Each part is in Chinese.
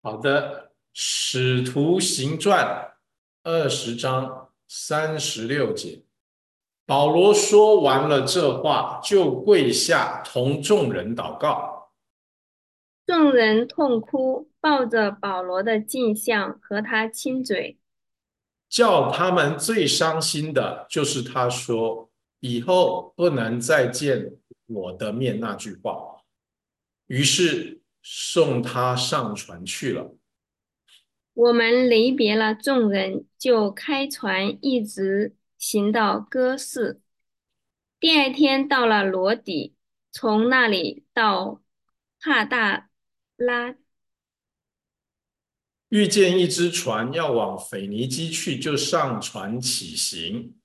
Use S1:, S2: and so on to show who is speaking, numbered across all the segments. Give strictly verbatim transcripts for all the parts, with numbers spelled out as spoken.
S1: 好的，《使徒行传》二十章三十六节，保罗说完了这话，就跪下同众人祷告，
S2: 众人痛哭，抱着保罗的镜像和他亲嘴。
S1: 叫他们最伤心的就是他说以后不能再见我的面那句话。于是送他上船去了。
S2: 我们离别了众人，就开船一直行到哥士。第二天到了罗底，从那里到帕大拉，
S1: 遇见一只船要往腓尼基去，就上船起行。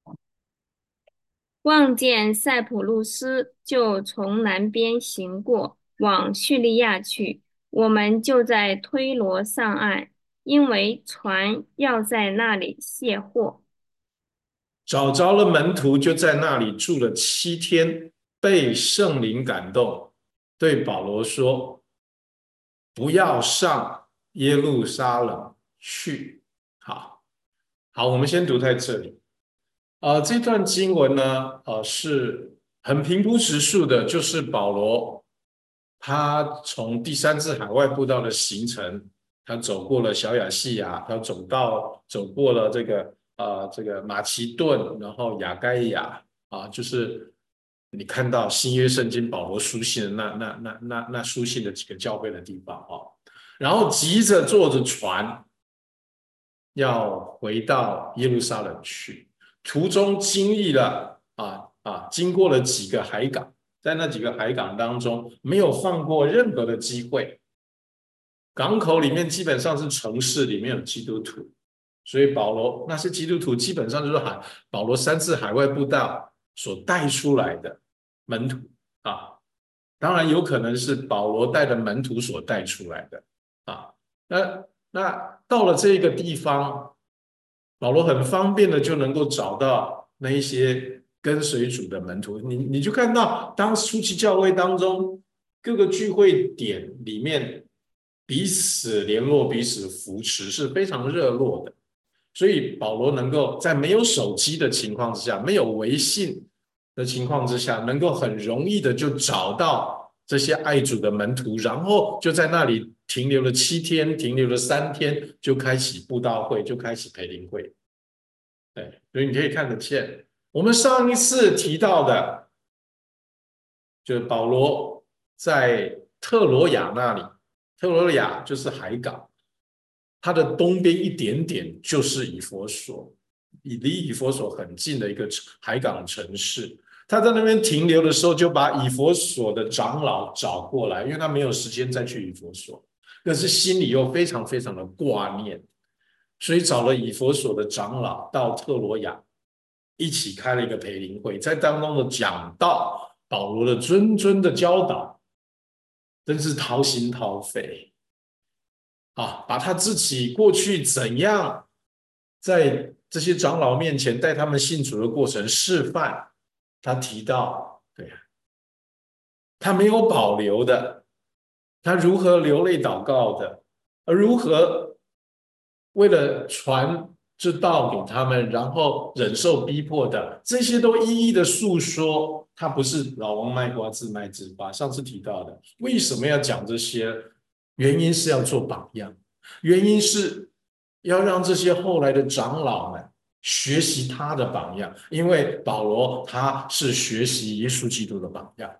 S2: 望见塞浦路斯，就从南边行过，往叙利亚去。我们就在推罗上岸，因为船要在那里卸货。
S1: 找着了门徒，就在那里住了七天，被圣灵感动，对保罗说：“不要上耶路撒冷去。”好，好，我们先读在这里。呃，这段经文呢，呃，是很平铺直述的，就是保罗他从第三次海外布道的行程，他走过了小亚细亚，他走到走过了这个呃这个马其顿，然后亚该亚啊，就是你看到新约圣经保罗书信的那那那那那书信的几个教会的地方啊，然后急着坐着船要回到耶路撒冷去。途中经历了啊啊，经过了几个海港，在那几个海港当中，没有放过任何的机会。港口里面基本上是城市里面有基督徒，所以保罗那些基督徒基本上就是海保罗三次海外布道所带出来的门徒啊，当然有可能是保罗带的门徒所带出来的啊。那那到了这个地方，保罗很方便的就能够找到那一些跟随主的门徒，你你就看到当初期教会当中各个聚会点里面彼此联络、彼此扶持是非常热络的，所以保罗能够在没有手机的情况之下，没有微信的情况之下，能够很容易的就找到这些爱主的门徒，然后就在那里停留了七天，停留了三天，就开启布道会，就开启培灵会。对，所以你可以看得见，我们上一次提到的，就是保罗在特罗亚那里，特罗亚就是海港，它的东边一点点就是以佛所，离以佛所很近的一个海港城市。他在那边停留的时候，就把以佛所的长老找过来，因为他没有时间再去以佛所，可是心里又非常非常的挂念，所以找了以佛所的长老到特罗亚，一起开了一个培灵会，在当中的讲道，保罗的谆谆的教导，真是掏心掏肺啊！把他自己过去怎样在这些长老面前带他们信主的过程示范，他提到，对呀、啊他没有保留的，他如何流泪祷告的，而如何为了传这道给他们，然后忍受逼迫的，这些都一一的诉说。他不是老王卖瓜自卖自夸。上次提到的，为什么要讲这些？原因是要做榜样，原因是要让这些后来的长老们学习他的榜样，因为保罗他是学习耶稣基督的榜样。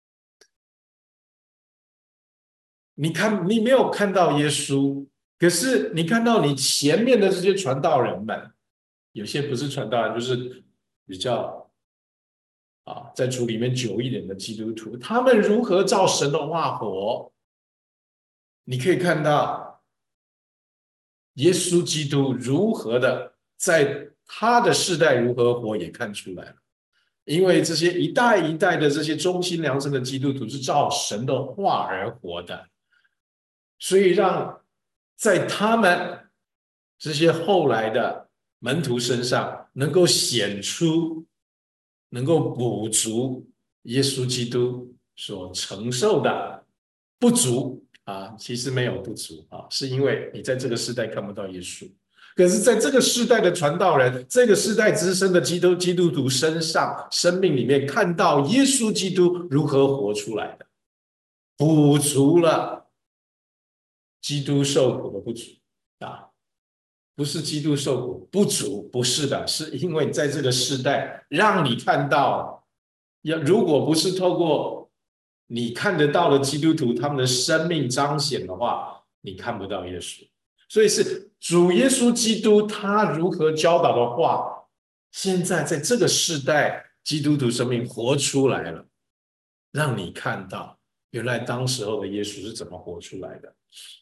S1: 你看，你没有看到耶稣，可是你看到你前面的这些传道人们，有些不是传道人，就是比较啊，在主里面久一点的基督徒，他们如何照神的话活？你可以看到耶稣基督如何的在他的世代如何活，也看出来了。因为这些一代一代的这些忠心良善的基督徒是照神的话而活的，所以让在他们这些后来的门徒身上，能够显出，能够补足耶稣基督所承受的不足， 啊，其实没有不足啊，是因为你在这个时代看不到耶稣。可是，在这个世代的传道人，这个世代资深的基督基督徒身上、生命里面，看到耶稣基督如何活出来的，补足了基督受苦的不足啊，不是基督受苦不足，不是的，是因为在这个世代，让你看到，要如果不是透过你看得到的基督徒他们的生命彰显的话，你看不到耶稣。所以是主耶稣基督他如何教导的话，现在在这个世代，基督徒生命活出来了，让你看到原来当时候的耶稣是怎么活出来的。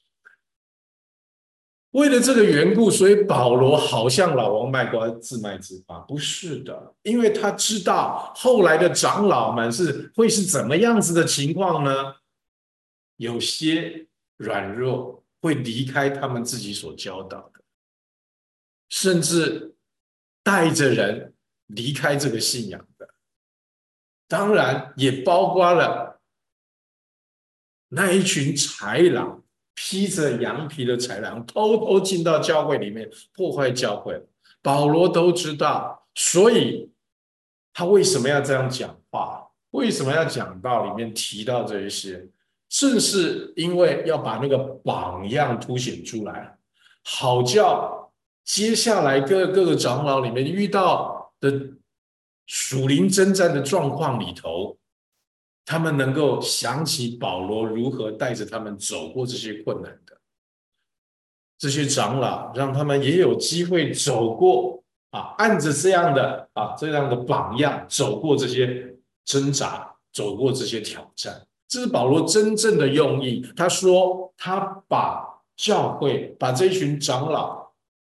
S1: 为了这个缘故，所以保罗好像老王卖瓜自卖自夸，不是的，因为他知道后来的长老们是会是怎么样子的情况呢？有些软弱会离开他们自己所教导的，甚至带着人离开这个信仰的，当然也包括了那一群豺狼，披着羊皮的豺狼，偷偷进到教会里面破坏教会。保罗都知道，所以他为什么要这样讲话？为什么要讲道里面提到这一些？正是因为要把那个榜样凸显出来，好叫接下来各各个长老里面遇到的属灵征战的状况里头，他们能够想起保罗如何带着他们走过这些困难的，这些长老让他们也有机会走过啊，按着这样的啊这样的榜样走过这些挣扎，走过这些挑战。这是保罗真正的用意。他说，他把教会、把这群长老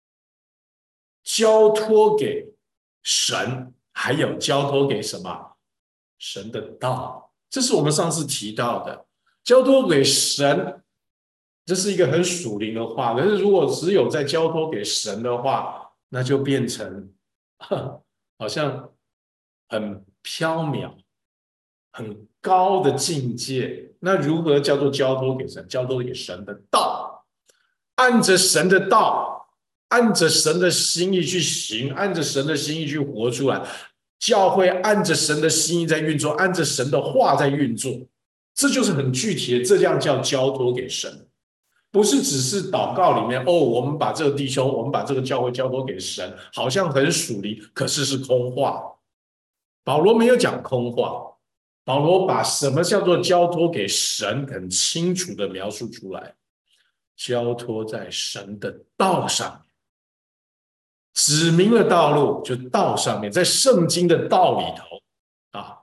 S1: 交托给神，还有交托给什么？神的道。这是我们上次提到的，交托给神，这是一个很属灵的话。可是如果只有在交托给神的话，那就变成好像很飘渺、很高的境界。那如何叫做交托给神？交托给神的道，按着神的道，按着神的心意去行，按着神的心意去活出来。教会按着神的心意在运作，按着神的话在运作，这就是很具体的，这样叫交托给神，不是只是祷告里面哦，我们把这个弟兄，我们把这个教会交托给神，好像很属灵，可是是空话。保罗没有讲空话，保罗把什么叫做交托给神很清楚的描述出来，交托在神的道上。指明了道路，就道上面，在圣经的道里头啊，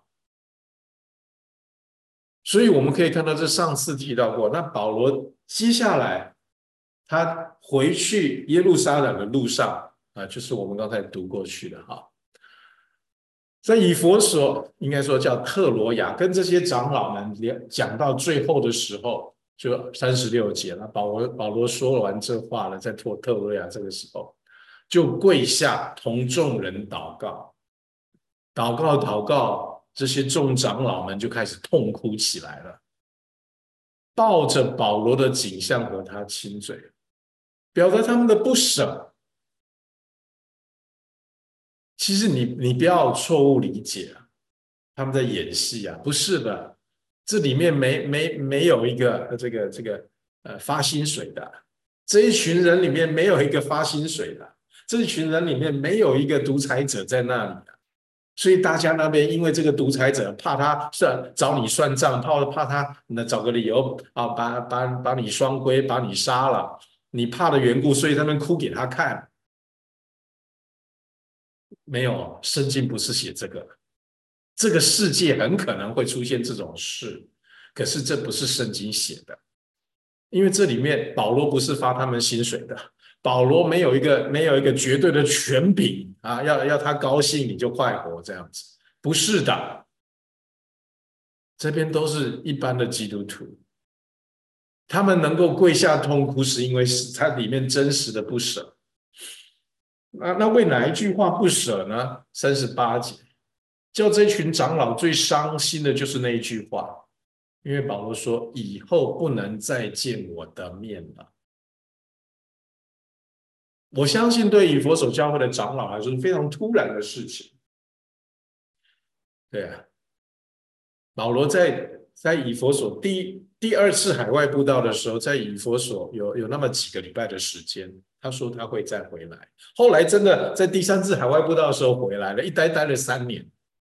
S1: 所以我们可以看到，这上次提到过。那保罗接下来他回去耶路撒冷的路上啊，就是我们刚才读过去的哈，在以弗所，应该说叫特罗亚，跟这些长老们讲到最后的时候，就三十六节了。保罗保罗说完这话了，在特特罗亚这个时候。就跪下同众人祷告，祷告祷告，这些众长老们就开始痛哭起来了，抱着保罗的颈项和他亲嘴，表达他们的不舍。其实你你不要错误理解啊，他们在演戏啊，不是的，这里面没没没有一个这个这个呃发薪水的，这一群人里面没有一个发薪水的。这一群人里面没有一个独裁者在那里，所以大家那边因为这个独裁者怕他算找你算账，怕怕他那找个理由啊，把把把你双规，把你杀了，你怕的缘故，所以他们哭给他看。没有，圣经不是写这个，这个世界很可能会出现这种事，可是这不是圣经写的，因为这里面保罗不是发他们薪水的。保罗没有一个没有一个绝对的权柄啊，要要他高兴你就快活这样子，不是的。这边都是一般的基督徒，他们能够跪下痛哭，是因为是他里面真实的不舍。那那为哪一句话不舍呢？三十八节，叫这群长老最伤心的就是那一句话， 因为保罗说以后不能再见我的面了。我相信对以弗所教会的长老来说是非常突然的事情。对啊，保罗在在以弗所第第二次海外布道的时候，在以弗所有有那么几个礼拜的时间，他说他会再回来。后来真的在第三次海外布道的时候回来了，一待待了三年，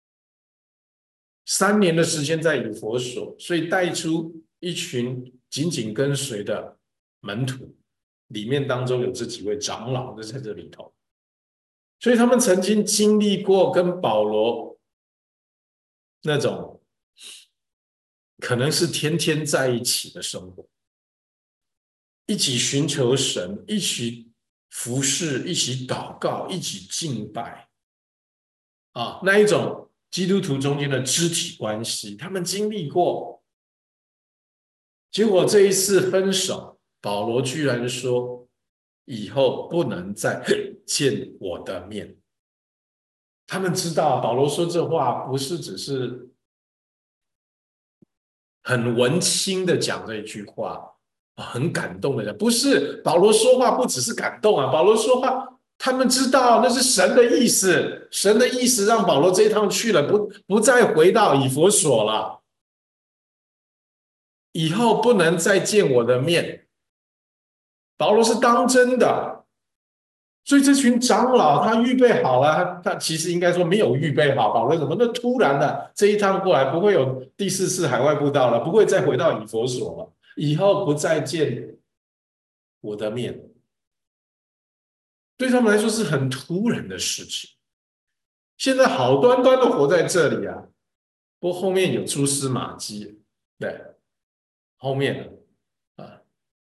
S1: 三年的时间在以弗所，所以带出一群紧紧跟随的门徒，里面当中有这几位长老的在这里头，所以他们曾经经历过跟保罗那种可能是天天在一起的生活，一起寻求神，一起服侍，一起祷告，一起敬拜啊，那一种基督徒中间的肢体关系，他们经历过。结果这一次分手，保罗居然说以后不能再见我的面。他们知道保罗说这话不是只是很文青的讲这一句话，很感动的讲，不是，保罗说话不只是感动啊，保罗说话他们知道那是神的意思，神的意思让保罗这一趟去了，不不再回到以弗所了，以后不能再见我的面。保罗是当真的，所以这群长老他预备好了，他他其实应该说没有预备好。保罗怎么那突然的这一趟过来，不会有第四次海外布道了，不会再回到以弗所了，以后不再见我的面，对他们来说是很突然的事情。现在好端端的活在这里啊，不过后面有蛛丝马迹，对，后面啊，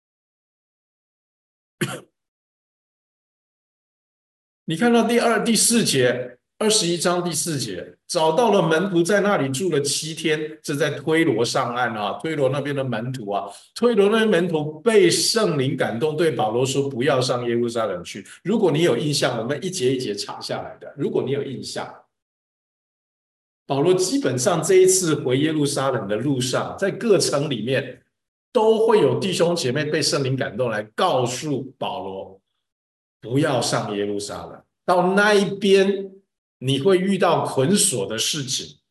S1: 你看到第二、第四节，二十一章第四节，找到了门徒在那里住了七天，这在推罗上岸啊，推罗那边的门徒啊，推罗那边门徒被圣灵感动，对保罗说不要上耶路撒冷去。如果你有印象，我们一节一节查下来的，如果你有印象。保罗基本上这一次回耶路撒冷的路上，在各城里面都会有弟兄姐妹被圣灵感动来告诉保罗，不要上耶路撒冷，到那一边你会遇到捆锁的事情。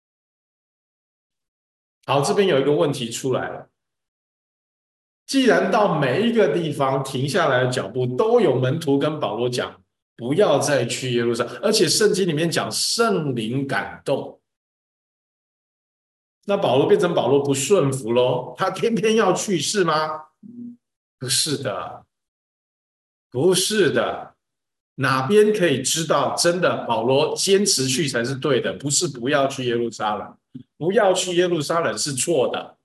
S1: 好，这边有一个问题出来了，既然到每一个地方停下来的脚步都有门徒跟保罗讲，不要再去耶路撒冷，而且圣经里面讲圣灵感动。那保罗变成保罗不顺服咯，他偏偏要去是吗？不是的，不是的，哪边可以知道真的保罗坚持去才是对的，不是不要去耶路撒冷，不要去耶路撒冷是错的。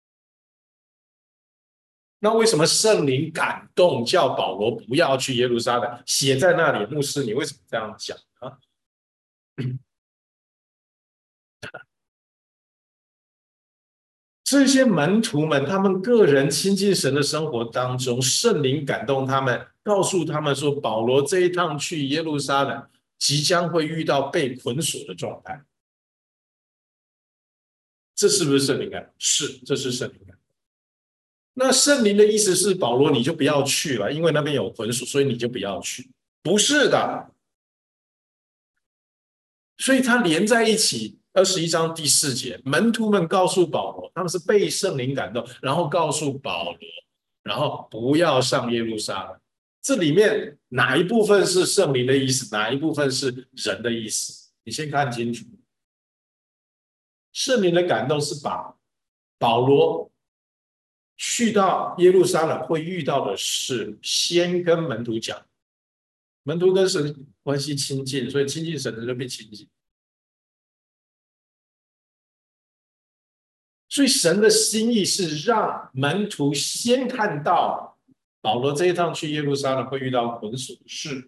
S1: 那为什么圣灵感动叫保罗不要去耶路撒冷？写在那里，牧师你为什么这样讲啊？这些门徒们，他们个人亲近神的生活当中，圣灵感动他们，告诉他们说，保罗这一趟去耶路撒冷，即将会遇到被捆锁的状态。这是不是圣灵感动？是，这是圣灵感动。那圣灵的意思是，保罗你就不要去了，因为那边有捆锁，所以你就不要去。不是的，所以它连在一起。二十一章第四节，门徒们告诉保罗，他们是被圣灵感动，然后告诉保罗，然后不要上耶路撒冷。这里面哪一部分是圣灵的意思，哪一部分是人的意思？你先看清楚。圣灵的感动是把保罗去到耶路撒冷会遇到的事，先跟门徒讲。门徒跟神关系亲近，所以亲近神的就被亲近。所以神的心意是让门徒先看到保罗这一趟去耶路撒冷会遇到捆锁的事。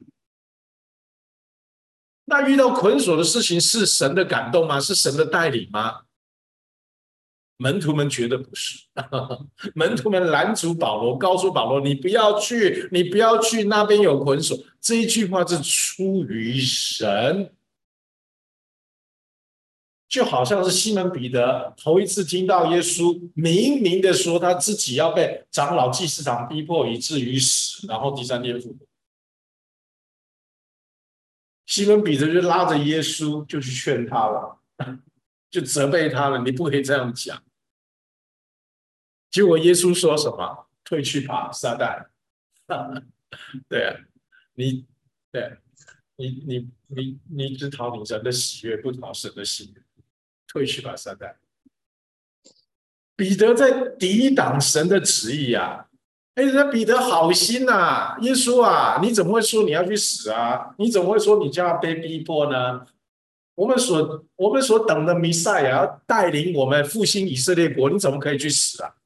S1: 那遇到捆锁的事情是神的感动吗？是神的带领吗？门徒们觉得不是。门徒们拦阻保罗，告诉保罗你不要去，你不要去，那边有捆锁。这一句话是出于神， 就好像是西门彼得头一次听到耶稣明明的说他自己要被长老祭司长逼迫以至于死，然后第三天复活。西门彼得就拉着耶稣就去劝他了，就责备他了，你不可以这样讲。结果耶稣说什么？退去吧，撒旦！对啊，你对你你你你只讨你神的喜悦，不讨神的喜悦，退去吧，撒旦！彼得在抵挡神的旨意啊！哎，那彼得好心呐、啊，耶稣啊，你怎么会说你要去死啊？你怎么会说你将要被逼迫呢？我们所我们所等的弥赛亚要带领我们复兴以色列国，你怎么可以去死啊？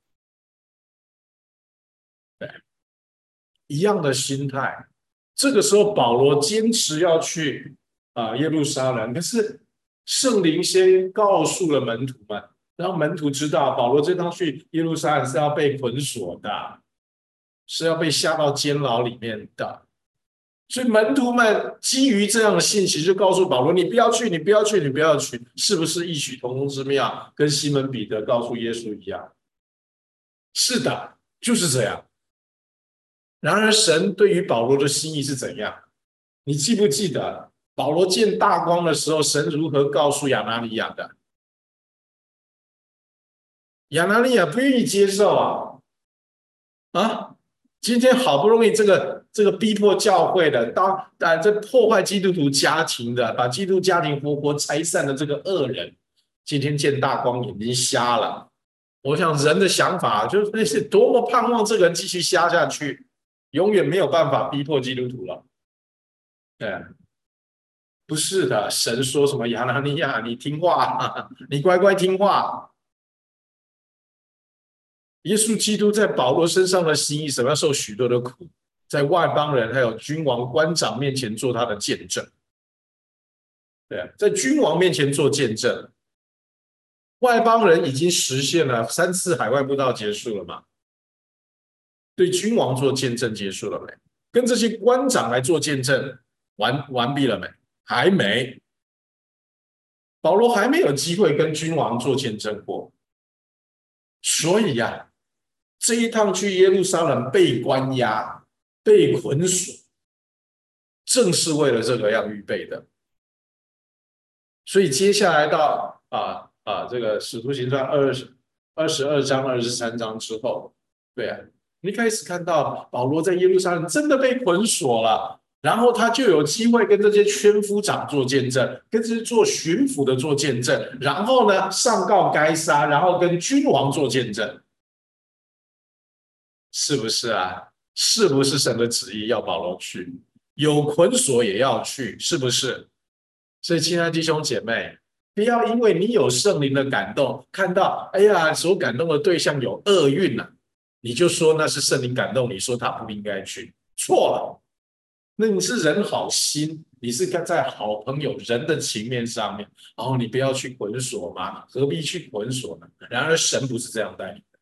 S1: 对，一样的心态。这个时候，保罗坚持要去啊、耶路撒冷，可是圣灵先告诉了门徒们，让门徒知道保罗这趟去耶路撒冷是要被捆锁的，是要被下到监牢里面的。所以门徒们基于这样的信息，就告诉保罗：“你不要去，你不要去，你不要去。”是不是异曲同工之妙？跟西门彼得告诉耶稣一样。是的，就是这样。然而，神对于保罗的心意是怎样？你记不记得保罗见大光的时候，神如何告诉亚拿尼亚的？亚拿尼亚不愿意接受啊！啊，今天好不容易这个这个逼迫教会的，当啊这破坏基督徒家庭的，把基督家庭活活拆散的这个恶人，今天见大光，眼睛瞎了。我想人的想法就是多么盼望这个人继续瞎下去，永远没有办法逼迫基督徒了。对，不是的，神说什么亚拿尼亚，你听话，你乖乖听话。耶稣基督在保罗身上的心意，什么要受许多的苦，在外邦人还有君王、官长面前做他的见证。对啊，在君王面前做见证，外邦人已经实现了三次海外布道结束了嘛？对君王做见证结束了没？跟这些官长来做见证完完毕了没？还没。保罗还没有机会跟君王做见证过，所以呀、啊，这一趟去耶路撒冷被关押、被捆锁，正是为了这个要预备的。所以接下来到啊啊这个使徒行传二十二十二章、二十三章之后，对啊，你开始看到保罗在耶路撒冷真的被捆锁了。然后他就有机会跟这些圈夫长做见证，跟这些做巡抚的做见证，然后呢上告该撒，然后跟君王做见证，是不是啊？是不是神的旨意要保罗去？有捆锁也要去，是不是？所以，亲爱的弟兄姐妹，不要因为你有圣灵的感动，看到哎呀，所感动的对象有厄运了、啊，你就说那是圣灵感动，你说他不应该去，错了。那你是人好心，你是在好朋友人的情面上面，然后你不要去捆锁嘛，何必去捆锁呢？然而神不是这样带领的，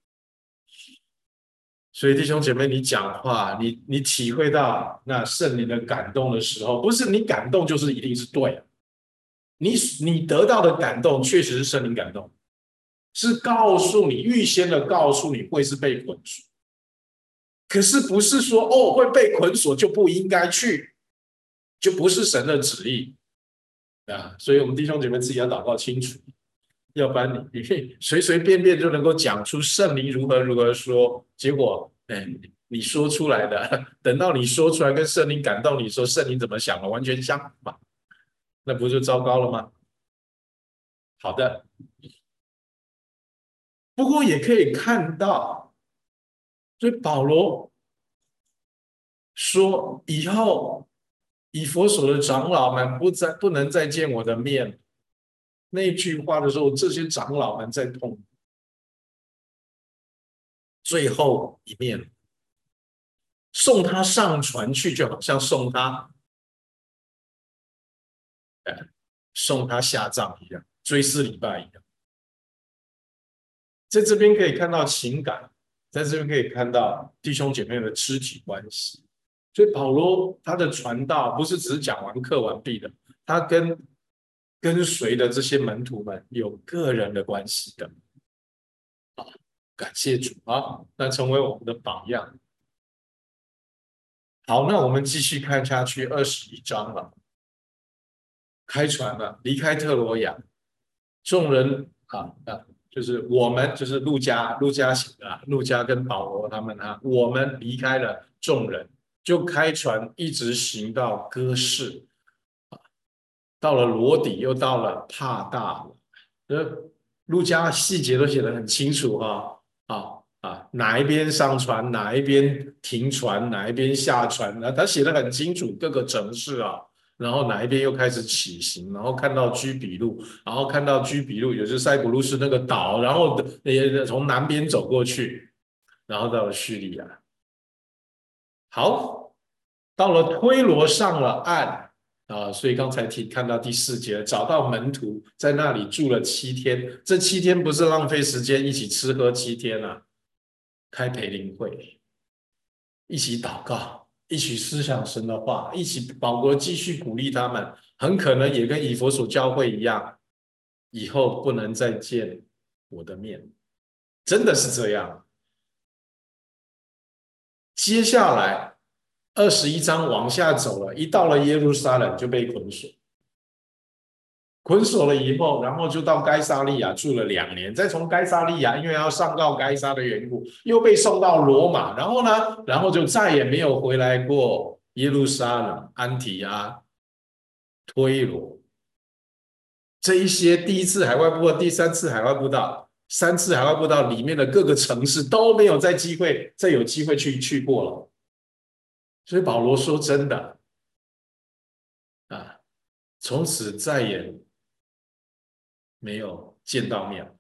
S1: 所以弟兄姐妹，你讲话，你你体会到那圣灵的感动的时候，不是你感动就是一定是对的，你你得到的感动确实是圣灵感动，是告诉你预先的告诉你会是被捆锁。可是不是说哦会被捆锁就不应该去，就不是神的旨意啊！所以我们弟兄姐妹自己要祷告清楚，要不然你你随随便便就能够讲出圣灵如何如何说，结果哎你说出来的，等到你说出来跟圣灵感动你说圣灵怎么想了，完全相反，那不就糟糕了吗？好的，不过也可以看到，所以保罗说以后以弗所的长老们不再不能再见我的面。那句话的时候，这些长老们在痛最后一面，送他上船去，就好像送他，送他下葬一样，追思礼拜一样。在这边可以看到情感，在这边可以看到弟兄姐妹的肢体关系。所以保罗他的传道不是只是讲完课完毕的，他跟跟随的这些门徒们有个人的关系的。感谢主啊，那成为我们的榜样。好，那我们继续看下去，二十一章了。开船了，离开特罗亚，众人啊啊，就是我们，就是路加，路加写的啊，路加跟保罗他们啊，我们离开了众人，就开船一直行到哥士，到了罗底，又到了帕大了。呃，路加细节都写得很清楚哈啊啊，哪一边上船，哪一边停船，哪一边下船，那他写得很清楚，各个城市啊。然后哪一边又开始起行，然后看到居比路，然后看到居比路，也就是塞浦路斯那个岛，然后也从南边走过去，然后到了叙利亚。好，到了推罗上了岸啊，所以刚才提看到第四节，找到门徒在那里住了七天，这七天不是浪费时间一起吃喝七天啊，开培灵会，一起祷告，一起思想神的话，一起保罗继续鼓励他们，很可能也跟以弗所教会一样，以后不能再见我的面，真的是这样。接下来二十一章往下走了，一到了耶路撒冷就被捆锁，捆锁了以后，然后就到该撒利亚住了两年，再从该撒利亚因为要上告该撒的缘故，又被送到罗马，然后呢，然后就再也没有回来过耶路撒冷、安提阿、推罗这一些第一次海外布道、第三次海外布道、三次海外布道里面的各个城市都没有再机会再有机会去去过了。所以保罗说真的啊，从此再也没有见到面。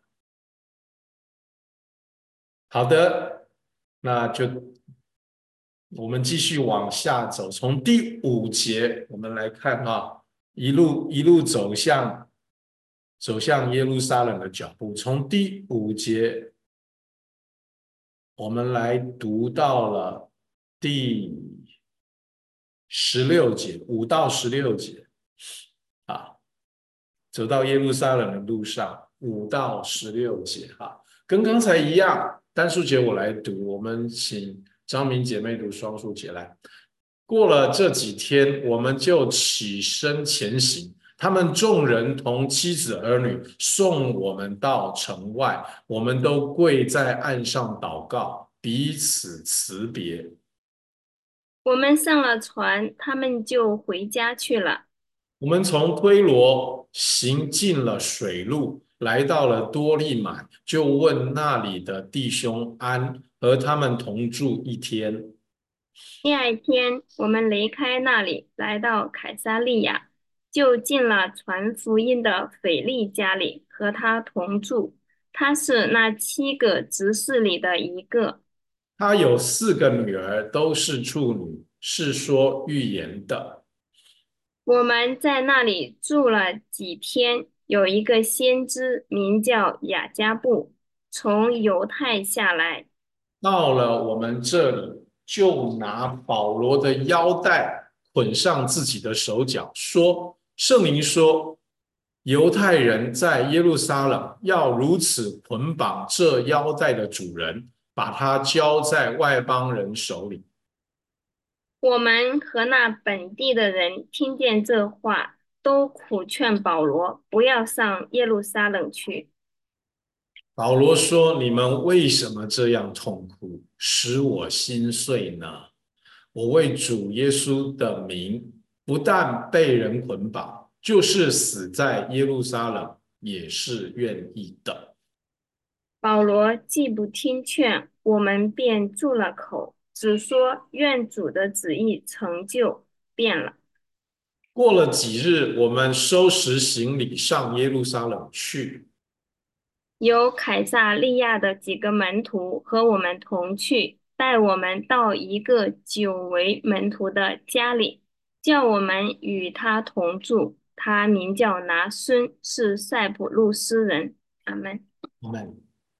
S1: 好的，那就我们继续往下走，从第五节我们来看啊，一路一路走向走向耶路撒冷的脚步。从第五节我们来读到了第十六节，五到十六节啊，走到耶路撒冷的路上，五到十六节哈，跟刚才一样，单数节我来读，我们请张明姐妹读双数节来。过了这几天，我们就起身前行。他们众人同妻子儿女送我们到城外，我们都跪在岸上祷告，彼此辞别。
S2: 我们上了船，他们就回家去了。
S1: 我们从推罗行进了水路，来到了多利买，就问那里的弟兄安，和他们同住一天。
S2: 第二天，我们离开那里，来到凯撒利亚，就进了传福音的腓力家里，和他同住。他是那七个执事里的一个。
S1: 他有四个女儿，都是处女，是说预言的。
S2: 我们在那里住了几天，有一个先知名叫雅加布，从犹太下来。
S1: 到了我们这里，就拿保罗的腰带捆上自己的手脚，说：圣灵说，犹太人在耶路撒冷要如此捆绑这腰带的主人，把他交在外邦人手里。
S2: 我们和那本地的人听见这话，都苦劝保罗不要上耶路撒冷去。
S1: 保罗说：你们为什么这样痛苦，使我心碎呢？我为主耶稣的名，不但被人捆绑，就是死在耶路撒冷也是愿意的。
S2: 保罗既不听劝，我们便住了口，只说愿主的旨意成就，变了。
S1: 过了几日，我们收拾行李上耶路撒冷去。
S2: 有凯撒利亚的几个门徒和我们同去，带我们到一个久为门徒的家里，叫我们与他同住。他名叫拿孙，是塞浦路斯人。阿门。
S1: 我们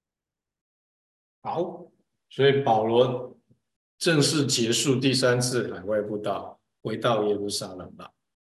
S1: 好，所以保罗正式结束第三次海外布道，回到耶路撒冷了。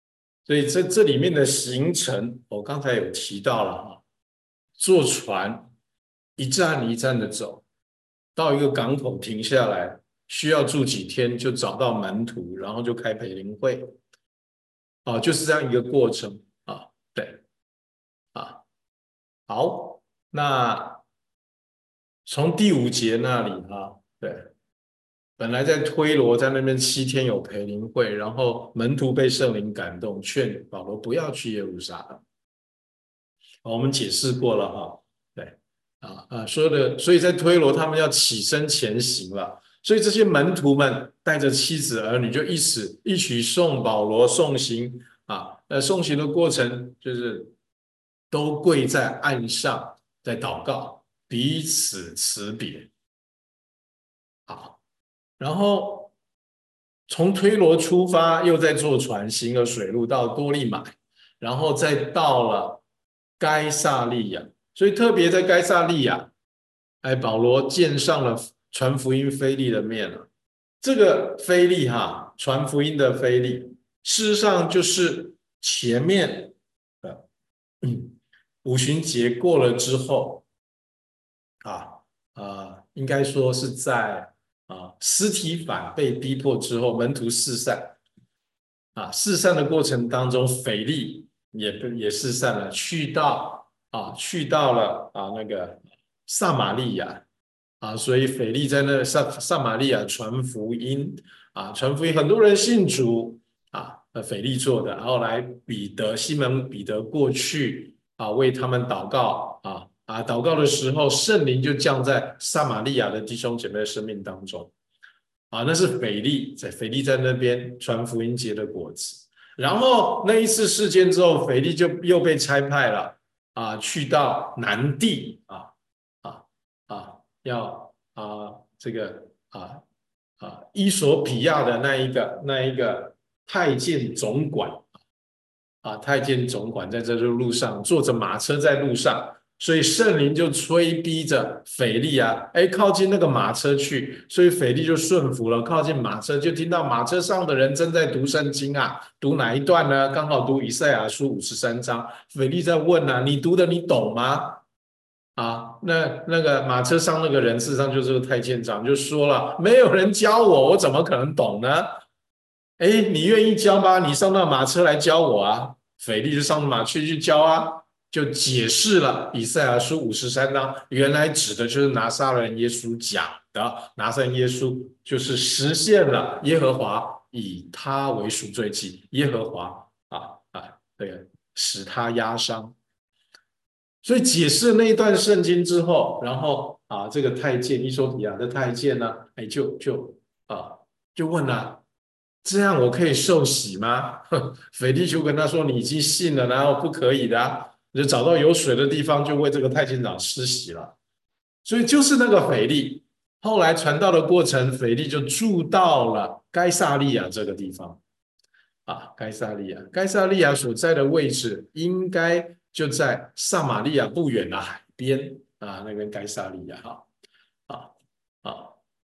S1: 所以这这里面的行程，我刚才有提到了哈，坐船一站一站的走，到一个港口停下来，需要住几天，就找到门徒，然后就开培灵会，啊，就是这样一个过程啊，对啊，好，那从第五节那里哈，对。本来在推罗在那边七天有培灵会，然后门徒被圣灵感动，劝保罗不要去耶路撒冷。我们解释过了哈，对啊啊，说的，所以在推罗他们要起身前行了，所以这些门徒们带着妻子儿女就一起一起送保罗送行啊，呃，送行的过程就是都跪在岸上在祷告，彼此辞别。好。然后从推罗出发，又再坐船行了水路到多利买，然后再到了该撒利亚。所以特别在该撒利亚，哎，保罗见上了传福音腓利的面了。这个腓利哈，传福音的腓利，事实上就是前面的嗯五旬节过了之后啊啊、呃，应该说是在。啊，司提反被逼迫之后，门徒四散啊，四散的过程当中，腓力也也四散了，去到啊，去到了啊那个撒玛利亚啊，所以腓力在那撒撒玛利亚传福音啊，传福音，很多人信主啊，呃，腓力做的，后来彼得西门彼得过去啊，为他们祷告啊啊，祷告的时候，圣灵就降在撒玛利亚的弟兄姐妹的生命当中。啊，那是腓力在腓力在那边传福音结的果子。然后那一次事件之后，腓力就又被差派了啊，去到南地啊啊啊，要啊这个啊啊伊索比亚的那一个那一个太监总管啊，太监总管在这路上坐着马车在路上。所以圣灵就催逼着腓力啊，哎，靠近那个马车去，所以腓力就顺服了，靠近马车，就听到马车上的人正在读圣经啊，读哪一段呢？刚好读以赛亚书五十三章。腓力在问啊，你读的你懂吗？啊，那那个马车上那个人，事实上就是个太监长，就说了，没有人教我，我怎么可能懂呢？哎，你愿意教吗？你上到马车来教我啊！腓力就上马去去教啊。就解释了以赛亚书五十三章，原来指的就是拿撒勒人耶稣讲的，拿撒勒人耶稣就是实现了耶和华以他为赎罪祭，耶和华啊啊，这个使他压伤。所以解释那一段圣经之后，然后啊，这个太监伊索比亚的太监呢，哎，就就啊就问了、啊。这样我可以受洗吗？腓力就跟他说：“你已经信了，然后不可以的、啊。”就找到有水的地方，就为这个太监长施洗了。所以就是那个腓力，后来传道的过程，腓力就住到了该撒利亚这个地方啊。该撒利亚，该撒利亚所在的位置，应该就在撒玛利亚不远的海边啊，那边该撒利亚哈啊啊。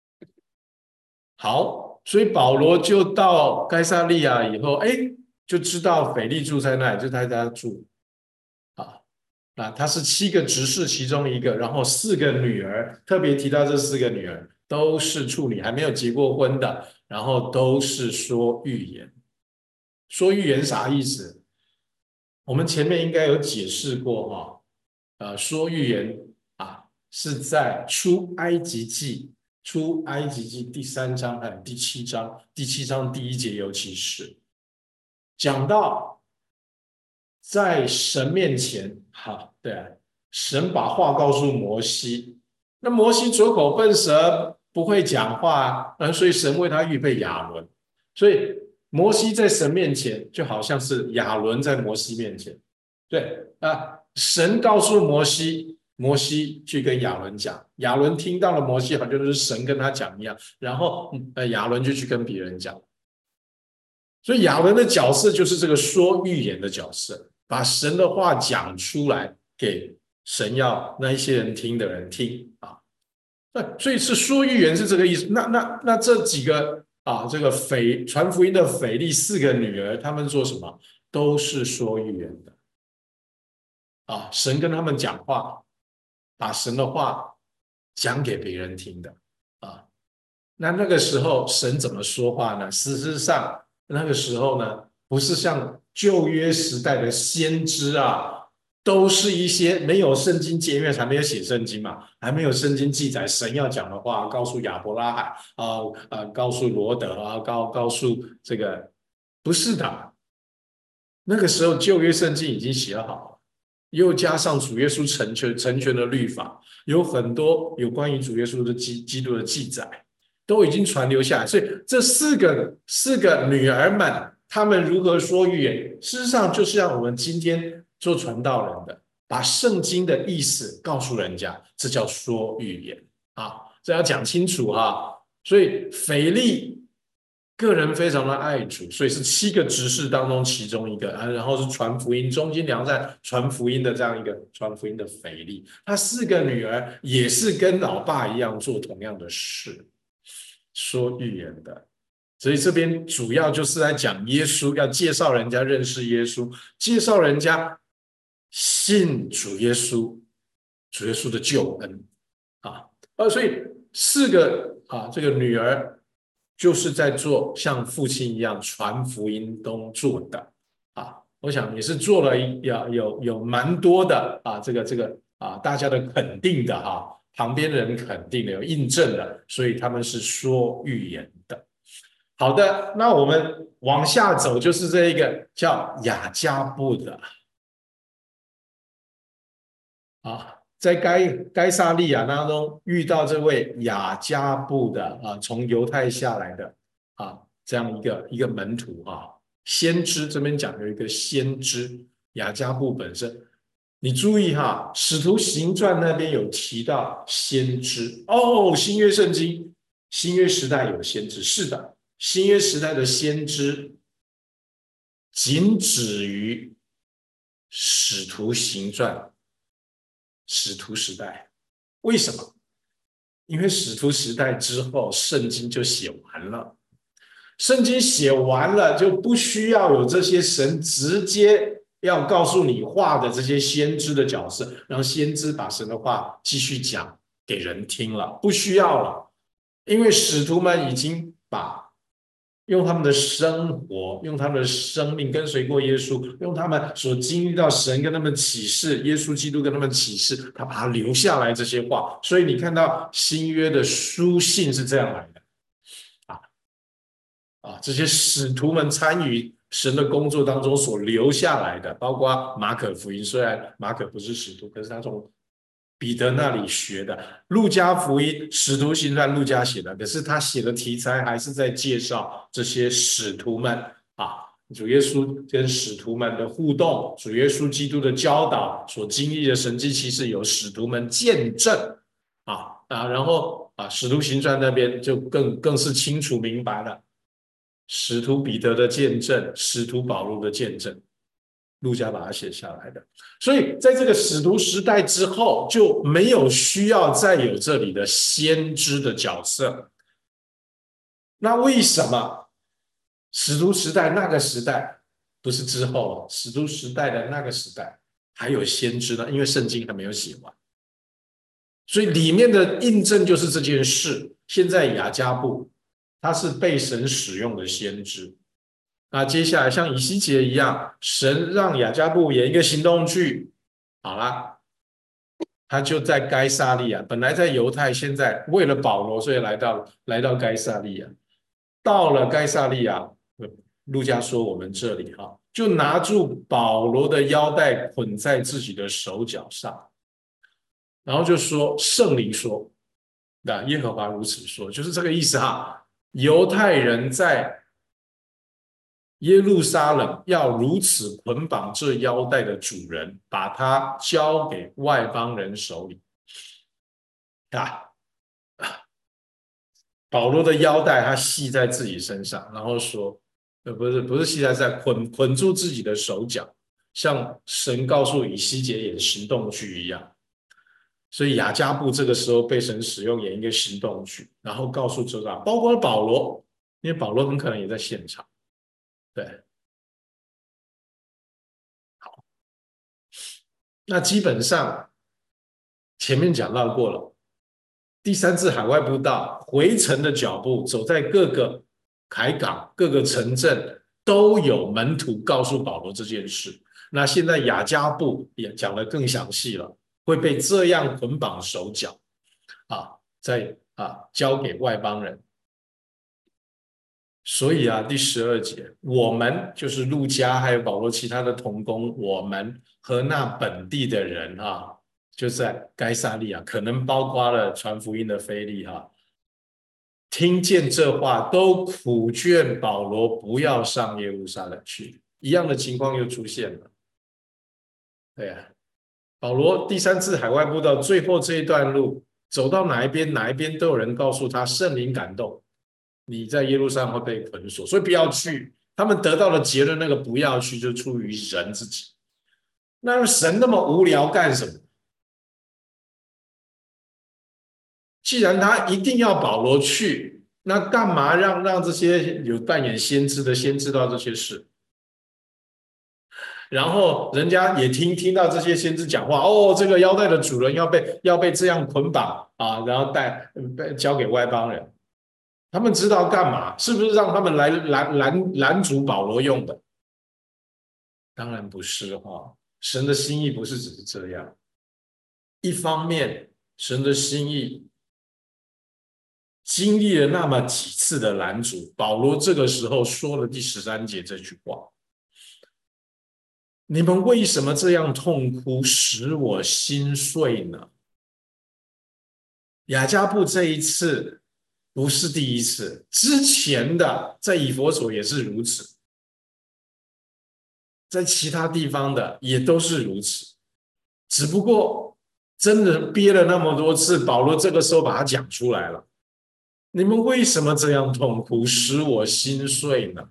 S1: 好，所以保罗就到该撒利亚以后，哎，就知道腓力住在那里，就在他家住啊。啊，他是七个执事其中一个，然后四个女儿，特别提到这四个女儿都是处女，还没有结过婚的，然后都是说预言。说预言啥意思？我们前面应该有解释过哈，呃，说预言啊是在出埃及记。出埃及记第三章还有第七章，第七章第一节尤其是讲到在神面前，哈，对啊，神把话告诉摩西，那摩西拙口笨舌，不会讲话，呃，所以神为他预备亚伦，所以摩西在神面前就好像是亚伦在摩西面前，对啊，神告诉摩西。摩西去跟亚伦讲，亚伦听到了摩西好像就是神跟他讲一样，然后呃亚伦就去跟别人讲，所以亚伦的角色就是这个说预言的角色，把神的话讲出来给神要那一些人听的人听啊。那所以是说预言是这个意思。那那那这几个啊，这个腓传福音的腓力四个女儿，他们做什么？ 都是说预言的啊，神跟他们讲话，把神的话讲给别人听的啊。那那个时候神怎么说话呢？事实上，那个时候呢，不是像旧约时代的先知啊，都是一些没有圣经借阅，还没有写圣经嘛，还没有圣经记载神要讲的话，告诉亚伯拉罕啊啊，告诉罗德啊，告告诉这个，不是的。那个时候旧约圣经已经写好了，又加上主耶稣成全成全的律法，有很多有关于主耶稣的基基督的记载，都已经传流下来。所以这四个四个女儿们，她们如何说预言，事实上就是让我们今天做传道人的，把圣经的意思告诉人家，这叫说预言啊，这要讲清楚啊。所以腓力个人非常的爱主，所以是七个执事当中其中一个啊，然后是传福音，中间良善传福音的这样一个传福音的腓力，他四个女儿也是跟老爸一样做同样的事，说预言的。所以这边主要就是在讲耶稣，要介绍人家认识耶稣，介绍人家信主耶稣，主耶稣的救恩啊，呃，所以四个啊，这个女儿就是在做像父亲一样传福音工作的啊，我想也是做了一有有有蛮多的啊，这个这个啊，大家的肯定的哈、啊，旁边的人肯定的，有印证的，所以他们是说预言的。好的，那我们往下走，就是这一个叫雅加布的啊，在该该萨利亚当中遇到这位雅加布的啊，从犹太下来的啊，这样一个一个门徒啊，先知这边讲有一个先知雅加布本身，你注意哈，《使徒行传》那边有提到先知哦，新约圣经，新约时代有先知，是的。新约时代的先知仅止于使徒行传、使徒时代。为什么？因为使徒时代之后，圣经就写完了。圣经写完了，就不需要有这些神直接要告诉你话的这些先知的角色，让先知把神的话继续讲给人听了，不需要了，因为使徒们已经把用他们的生活，用他们的生命跟随过耶稣，用他们所经历到神跟他们启示，耶稣基督跟他们启示，他把它留下来这些话。所以你看到新约的书信是这样来的啊啊，这些使徒们参与神的工作当中所留下来的，包括马可福音，虽然马可不是使徒，可是他从彼得那里学的。路加福音、使徒行传，路加写的，可是他写的题材还是在介绍这些使徒们啊，主耶稣跟使徒们的互动，主耶稣基督的教导所经历的神迹奇事，有使徒们见证啊啊，然后啊，使徒行传那边就更更是清楚明白了，使徒彼得的见证，使徒保罗的见证。路加把它写下来的，所以在这个使徒时代之后，就没有需要再有这里的先知的角色。那为什么使徒时代那个时代不是之后，使徒时代的那个时代还有先知呢？因为圣经还没有写完，所以里面的印证就是这件事。现在雅加布他是被神使用的先知。那接下来像以西结一样，神让雅加布演一个行动剧，好了，他就在该萨利亚，本来在犹太，现在为了保罗，所以来到来到该萨利亚。到了该萨利亚，路加说我们这里哈，就拿住保罗的腰带捆在自己的手脚上，然后就说圣灵说，那耶和华如此说，就是这个意思哈。犹太人在耶路撒冷要如此捆绑这腰带的主人，把它交给外邦人手里啊。保罗的腰带他系在自己身上，然后说，呃，不是不是系在在捆捆住自己的手脚，像神告诉以西结演行动剧一样。所以雅加布这个时候被神使用演一个行动剧，然后告诉周长，包括保罗，因为保罗很可能也在现场，对。 那基本上前面讲到过了，第三次海外布道回程的脚步，走在各个海港、各个城镇，都有门徒告诉保罗这件事。那现在雅加布也讲得更详细了，会被这样捆绑手脚啊，再啊交给外邦人。所以啊，第十二节，我们就是路加还有保罗其他的同工，我们和那本地的人啊，就在该撒利亚，可能包括了传福音的腓利哈，听见这话都苦劝保罗不要上耶路撒冷去，一样的情况又出现了。对啊，保罗第三次海外布道最后这一段路，走到哪一边哪一边都有人告诉他圣灵感动，你在耶路撒冷会被捆锁，所以不要去。他们得到的结论，那个不要去，就出于人自己。那神那么无聊干什么？既然他一定要保罗去，那干嘛让让这些有扮演先知的先知道这些事？然后人家也听听到这些先知讲话，哦，这个腰带的主人要被要被这样捆绑啊，然后带被交给外邦人。他们知道干嘛？是不是让他们来拦拦拦阻保罗用的？当然不是哈，神的心意不是只是这样。一方面，神的心意经历了那么几次的拦阻，保罗这个时候说了第十三节这句话：你们为什么这样痛哭，使我心碎呢？雅加布这一次不是第一次，之前的在以弗所也是如此，在其他地方的也都是如此，只不过真的憋了那么多次，保罗这个时候把它讲出来了。你们为什么这样痛苦，使我心碎呢？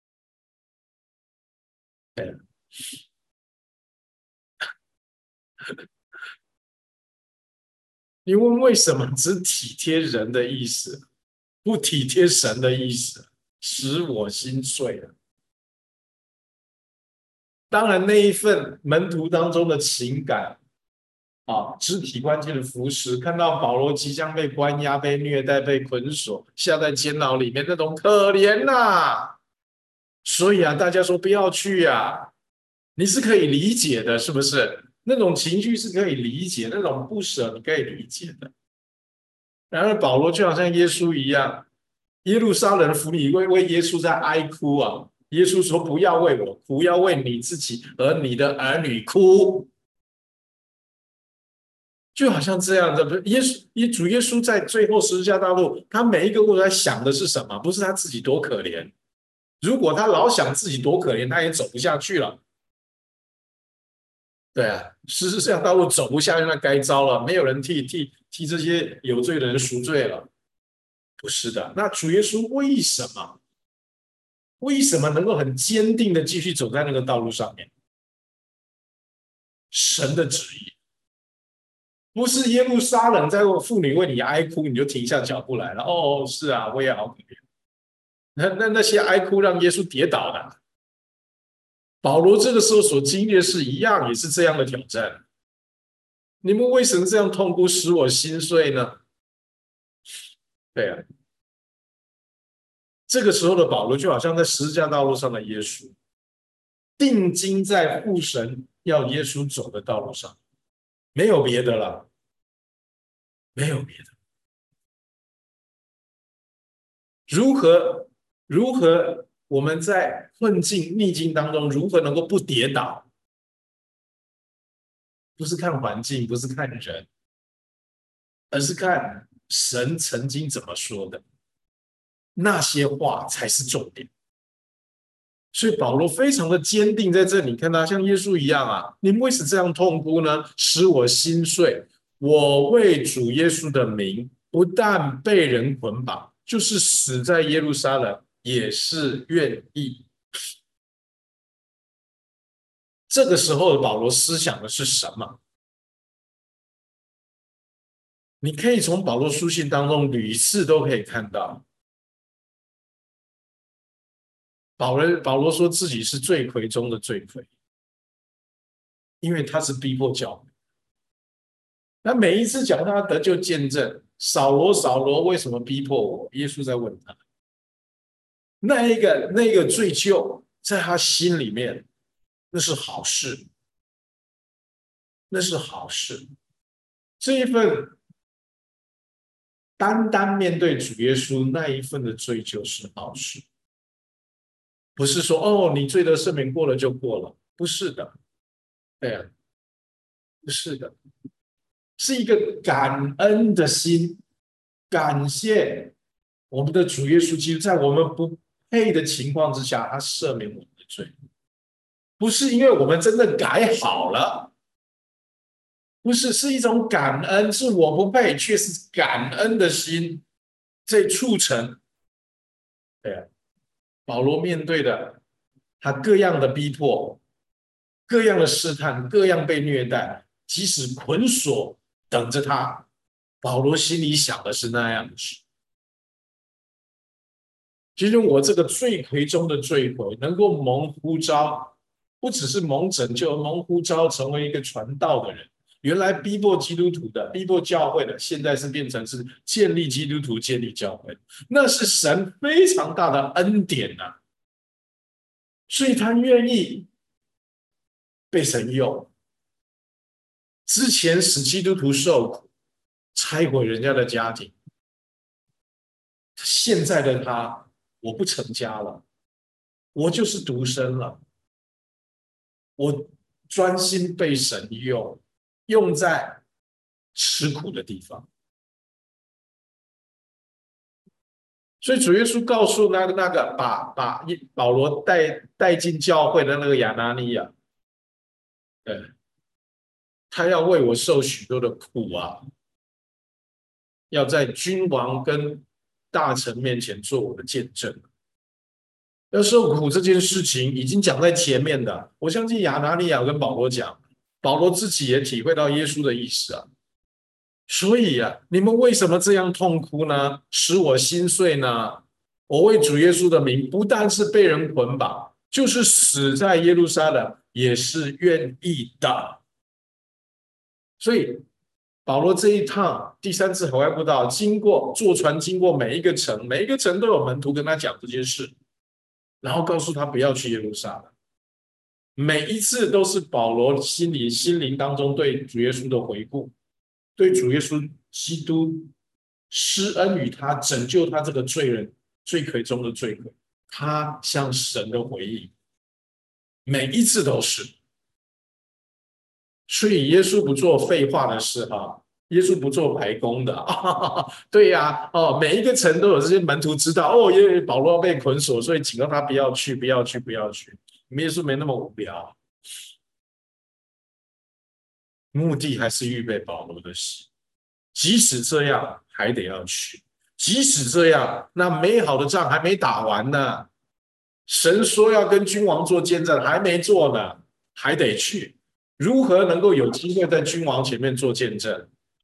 S1: 你问为什么只体贴人的意思，不体贴神的意思，使我心碎了。当然，那一份门徒当中的情感啊，肢体关键的服饰，看到保罗即将被关押、被虐待、被捆锁，下在监牢里面，那种可怜呐、啊。所以啊，大家说不要去啊，你是可以理解的，是不是？那种情绪是可以理解，那种不舍你可以理解的。然而保罗就好像耶稣一样，耶路撒冷的妇女为为耶稣在哀哭啊。耶稣说：“不要为我哭，要为你自己和你的儿女哭。”就好像这样的，耶稣耶主耶稣在最后十字架道路，他每一个路在想的是什么？不是他自己多可怜。如果他老想自己多可怜，他也走不下去了。对啊，十字架道路走不下去，那该糟了，没有人替替替这些有罪的人赎罪了。不是的，那主耶稣为什么为什么能够很坚定的继续走在那个道路上面？神的旨意，不是耶路撒冷在妇女为你哀哭，你就停下脚步来了。哦，是啊，我也好可怜。那那那些哀哭让耶稣跌倒的，保罗这个时候所经历的是一样，也是这样的挑战。你们为什么这样痛哭，使我心碎呢？对啊，这个时候的保罗就好像在十字架道路上的耶稣，定睛在父神要耶稣走的道路上，没有别的了，没有别的。如何如何我们在困境逆境当中，如何能够不跌倒？不是看环境，不是看人，而是看神曾经怎么说的，那些话才是重点。所以保罗非常的坚定在这里，看他像耶稣一样啊，你们为什么这样痛哭呢？使我心碎。我为主耶稣的名，不但被人捆绑，就是死在耶路撒冷也是愿意。这个时候的保罗思想的是什么？你可以从保罗书信当中屡次都可以看到，保罗保罗说自己是罪魁中的罪魁， 因为他是逼迫教会。那每一次讲他得救见证，扫罗扫罗为什么逼迫我？耶稣在问他，那一个那个罪疚在他心里面，那是好事，那是好事。这一份单单面对主耶稣那一份的追究是好事，不是说哦你罪得赦免过了就过了，不是的，对啊，不是的，是一个感恩的心，感谢我们的主耶稣基督，在我们不配的情况之下，他赦免我们的罪，不是因为我们真的改好了，不是，是一种感恩，是我不配，却是感恩的心在促成。对啊，保罗面对的他各样的逼迫、各样的试探、各样被虐待，即使捆锁等着他，保罗心里想的是那样的事。其实我这个罪魁中的罪魁，能够蒙呼召，不只是蒙拯救，蒙呼召成为一个传道的人。原来逼迫基督徒的、逼迫教会的，现在是变成是建立基督徒、建立教会，那是神非常大的恩典呐、啊。所以他愿意被神用，之前使基督徒受苦，拆毁人家的家庭，现在的他，我不成家了，我就是独生了，我专心被神用，用在吃苦的地方。所以主耶稣告诉那个那个把把保罗带带进教会的那个亚拿尼亚，对，他要为我受许多的苦啊，要在君王跟大臣面前做我的见证。要受苦这件事情已经讲在前面的，我相信亚拿尼亚跟保罗讲，保罗自己也体会到耶稣的意思啊。所以啊，你们为什么这样痛哭呢？使我心碎呢？我为主耶稣的名，不但是被人捆绑，就是死在耶路撒冷也是愿意的。所以保罗这一趟第三次海外布道，经过坐船经过每一个城，每一个城都有门徒跟他讲这件事，然后告诉他不要去耶路撒冷。每一次都是保罗心里心灵当中对主耶稣的回顾，对主耶稣基督施恩于他，拯救他这个罪人，罪魁中的罪魁，他向神的回应，每一次都是。所以耶稣不做废话的事哈，耶稣不做白工的啊，对呀、啊，哦，每一个城都有这些门徒知道，哦，因为保罗被捆锁，所以警告他不要去，不要去，不要去。耶稣没那么无聊，目的还是预备保罗的心。即使这样，还得要去。即使这样，那美好的仗还没打完呢。神说要跟君王做见证，还没做呢，还得去。如何能够有机会在君王前面做见证？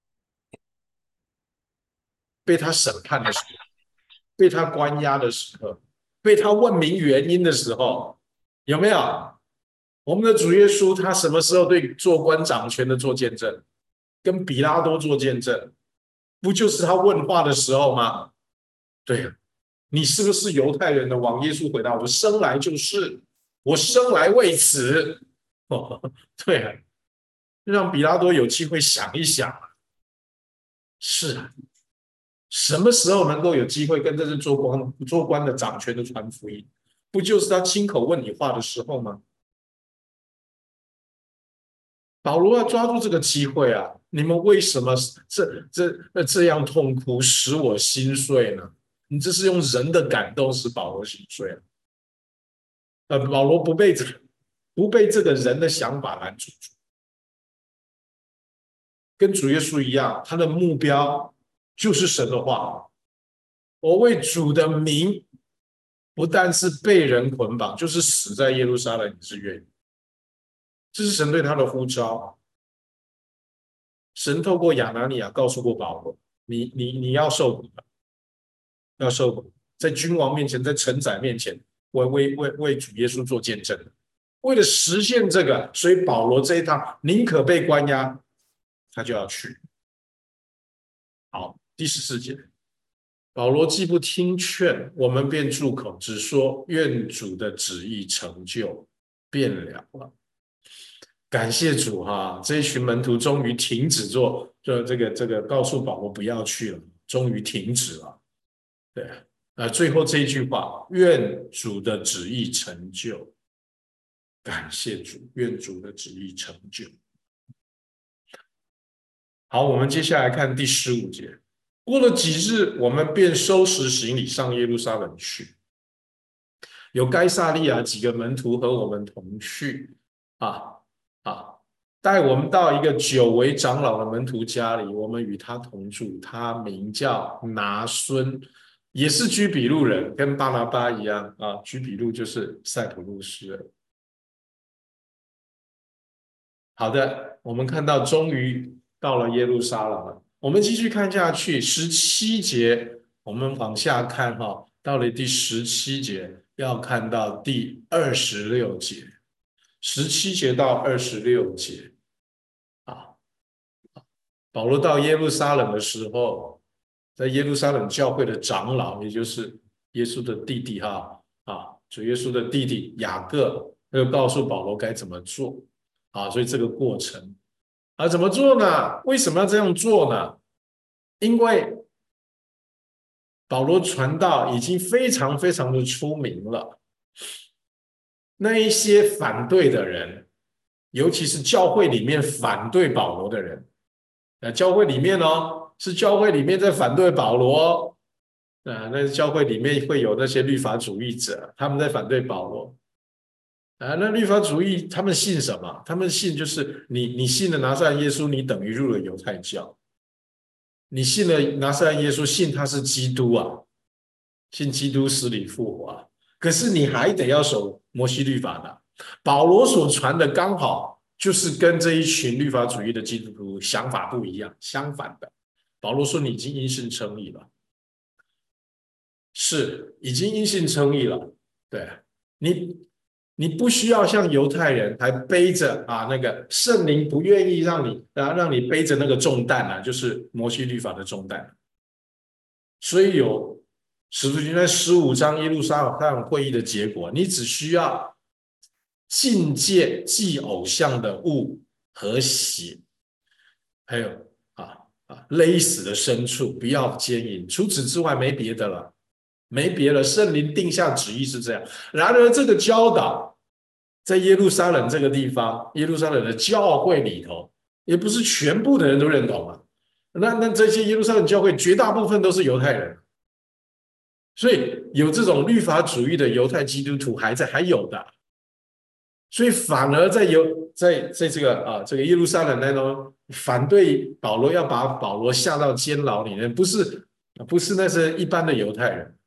S1: 被他审判的时候，被他关押的时候，被他问明原因的时候，有没有？我们的主耶稣他什么时候对做官掌权的做见证？跟比拉多做见证，不就是他问话的时候吗？对，你是不是犹太人的王？耶稣回答：我生来就是，我生来为此。哦，对，让比拉多有机会想一想，是啊，什么时候能够有机会跟这些做官做官的掌权的传福音？不就是他亲口问你话的时候吗？保罗要抓住这个机会啊！你们为什么这这这样痛哭，使我心碎呢？你这是用人的感动使保罗心碎了。呃，保罗不被这不被这个人的想法拦阻住，跟主耶稣一样，他的目标就是神的话。我为主的名，不但是被人捆绑，就是死在耶路撒冷也是愿意。这是神对他的呼召。神透过亚拿尼亚告诉过保罗：你你你要受苦的，要受苦，在君王面前，在臣宰面前，为为为为主耶稣做见证的。 为了实现这个，所以保罗这一趟宁可被关押，他就要去。好，第十四节，保罗既不听劝，我们便住口，只说愿主的旨意成就，便了了。感谢主哈，这一群门徒终于停止做，就这个这个告诉保罗不要去了，终于停止了。对，呃，最后这一句话，愿主的旨意成就。感谢主，愿主的旨意成就。好，我们接下来看第十五节。过了几日，我们便收拾行李上耶路撒冷去。有该撒利亚几个门徒和我们同去，啊啊，带我们到一个久为长老的门徒家里，我们与他同住。他名叫拿孙，也是居比路人，跟巴拿巴一样啊。居比路就是塞浦路斯人。好的，我们看到终于到了耶路撒冷了。我们继续看下去，十七节，我们往下看哈，到了第十七节，要看到第二十六节，十七节到二十六节啊。保罗到耶路撒冷的时候，在耶路撒冷教会的长老，也就是耶稣的弟弟哈啊，主耶稣的弟弟雅各，又告诉保罗该怎么做。啊，所以这个过程啊，怎么做呢？为什么要这样做呢？因为保罗传道已经非常非常的出名了，那一些反对的人，尤其是教会里面反对保罗的人，呃，教会里面哦，是教会里面在反对保罗哦，呃，那教会里面会有那些律法主义者，他们在反对保罗。啊，那律法主义他们信什么？他们信就是你，你信了拿撒勒耶稣，你等于入了犹太教。你信了拿撒勒耶稣，信他是基督啊，信基督死里复活啊。可是你还得要守摩西律法的。保罗所传的刚好就是跟这一群律法主义的基督徒想法不一样，相反的。保罗说你已经因信称义了，是已经因信称义了，对你。你不需要像犹太人还背着啊那个圣灵不愿意让你啊让你背着那个重担啊，就是摩西律法的重担。所以有使徒行传十五章耶路撒冷会议的结果，你只需要禁戒祭偶像的物和血，还有啊啊勒死的牲畜，不要奸淫，除此之外没别的了。没别的，圣灵定下旨意是这样。然而，这个教导在耶路撒冷这个地方，耶路撒冷的教会里头，也不是全部的人都认同啊。那那这些耶路撒冷教会绝大部分都是犹太人，所以有这种律法主义的犹太基督徒还在，还有的。所以反而在犹在在这个啊这个耶路撒冷那种反对保罗要把保罗下到监牢里面，不是不是那是一般的犹太人。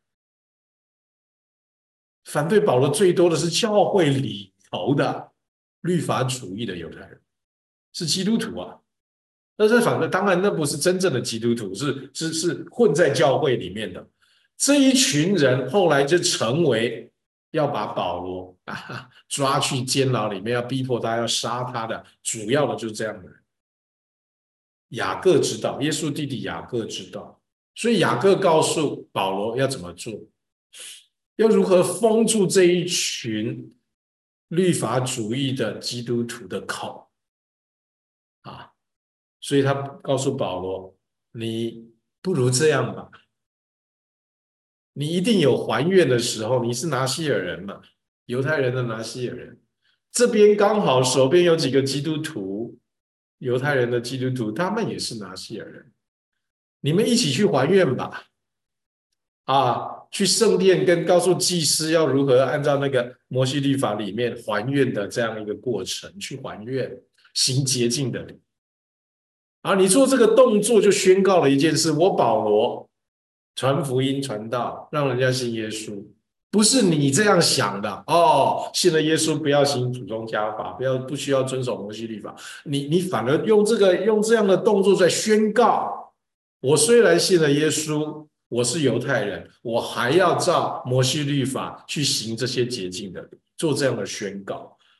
S1: 反对保罗最多的是教会里头的律法主义的犹太人，是基督徒啊。但是反对，当然那不是真正的基督徒，是是是混在教会里面的这一群人，后来就成为要把保罗啊抓去监牢里面，要逼迫他，要杀他的，主要的就是这样的人。雅各知道，耶稣弟弟雅各知道，所以雅各告诉保罗要怎么做。要如何封住这一群律法主义的基督徒的口啊？所以他告诉保罗：“你不如这样吧，你一定有还愿的时候。你是拿西尔人嘛，犹太人的拿西尔人，这边刚好手边有几个基督徒，犹太人的基督徒，他们也是拿西尔人，你们一起去还愿吧。”啊。去圣殿跟告诉祭司要如何按照那个摩西律法里面还愿的这样一个过程去还愿，行洁净的礼。而你做这个动作，就宣告了一件事：我保罗传福音传道，让人家信耶稣，不是你这样想的哦。信了耶稣，不要行祖宗家法，不要不需要遵守摩西律法。你你反而用这个用这样的动作在宣告：我虽然信了耶稣。我是犹太人，我还要照摩西律法去行这些洁净的，做这样的宣告。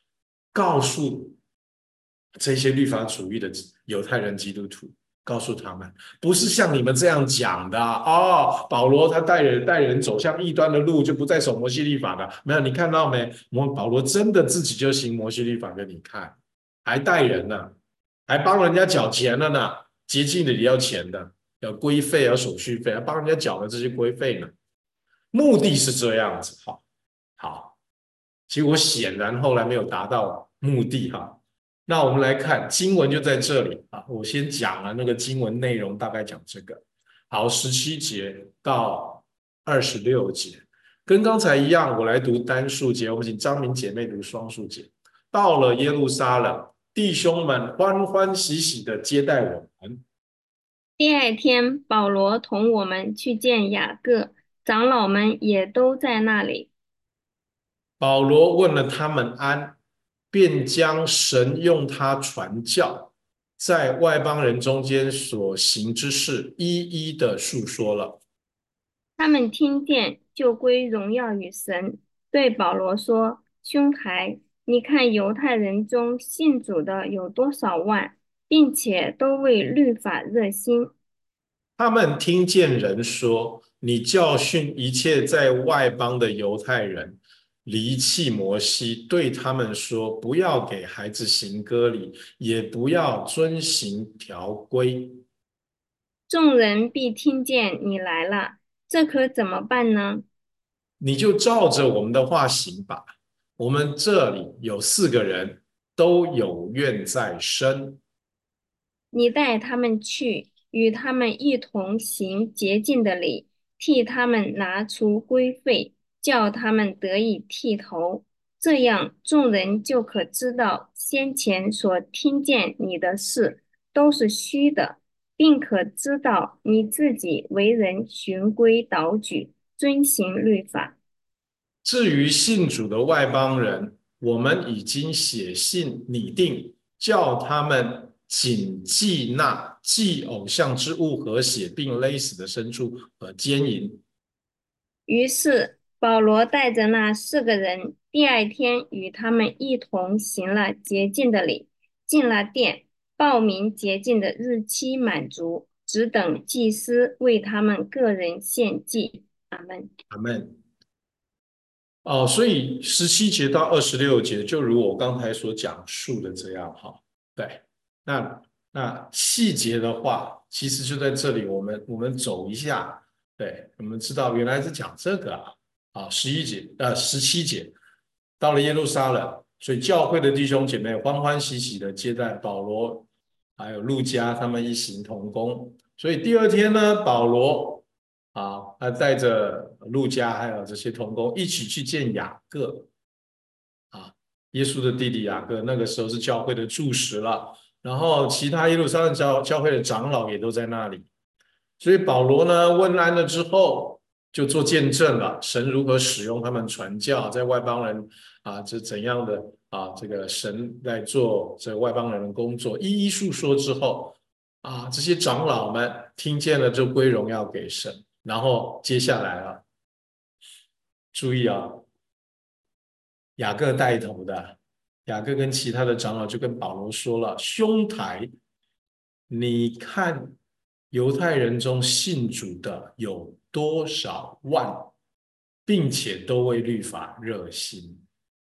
S1: 告诉这些律法主义的犹太人基督徒，告诉他们，不是像你们这样讲的哦。保罗他带人带人走向异端的路，就不再守摩西律法的。没有，你看到没？我们保罗真的自己就行摩西律法给你看，还带人呢，还帮人家缴钱了呢。洁净的也要钱的，要规费，要手续费，还帮人家缴了这些规费呢。目的是这样子，好，好。结果显然后来没有达到目的哈。那我们来看经文就在这里啊，我先讲了那个经文内容，大概讲这个。好，十七节到二十六节，跟刚才一样，我来读单数节，我们请张明姐妹读双数节。到了耶路撒冷，弟兄们欢欢喜喜的接待我们。
S2: 第二天，保罗同我们去见雅各，长老们也都在那里。
S1: 保罗问了他们安，便将神用他传教在外邦人中间所行之事一一的述说了。
S2: 他们听见，就归荣耀与神，对保罗说：“兄台，你看犹太人中信主的有多少万，并且都为律法热心。
S1: 他们听见人说，你教训一切在外邦的犹太人，离弃摩西，对他们说，不要给孩子行割礼，也不要遵行条规。
S2: 众人必听见你来了，这可怎么办呢？
S1: 你就照着我们的话行吧。我们这里有四个人，都有愿在身。
S2: 你带他们去，与他们一同行洁净的礼，替他们拿出规费，叫他们得以剃头。这样，众人就可知道先前所听见你的事都是虚的，并可知道你自己为人循规蹈矩，遵行律法。
S1: 至于信主的外邦人，我们已经写信拟定，叫他们谨记那祭偶像之物和血，并勒死的牲畜和奸淫。
S2: 于是保罗带着那四个人，第二天与他们一同行了洁净的礼，进了殿，报名洁净的日期满足，只等祭司为他们个人献祭。阿门。
S1: 阿门。哦，所以十七节到二十六节，就如我刚才所讲述的这样哈。对，那那细节的话，其实就在这里，我们我们走一下。对，我们知道原来是讲这个啊。啊，十一节呃十七节，到了耶路撒冷，所以教会的弟兄姐妹欢欢喜喜的接待保罗，还有路加他们一行同工。所以第二天呢，保罗。啊，他带着路加还有这些同工一起去见雅各啊，耶稣的弟弟雅各，那个时候是教会的柱石了。然后其他耶路撒冷教教会的长老也都在那里。所以保罗呢问安了之后，就做见证了神如何使用他们传教，在外邦人啊，这怎样的啊，这个神在做这外邦人的工作，一一述说之后啊，这些长老们听见了就归荣耀给神。然后接下来啊，注意啊，雅各带头的，雅各跟其他的长老就跟保罗说了：兄台，你看犹太人中信主的有多少万，并且都为律法热心。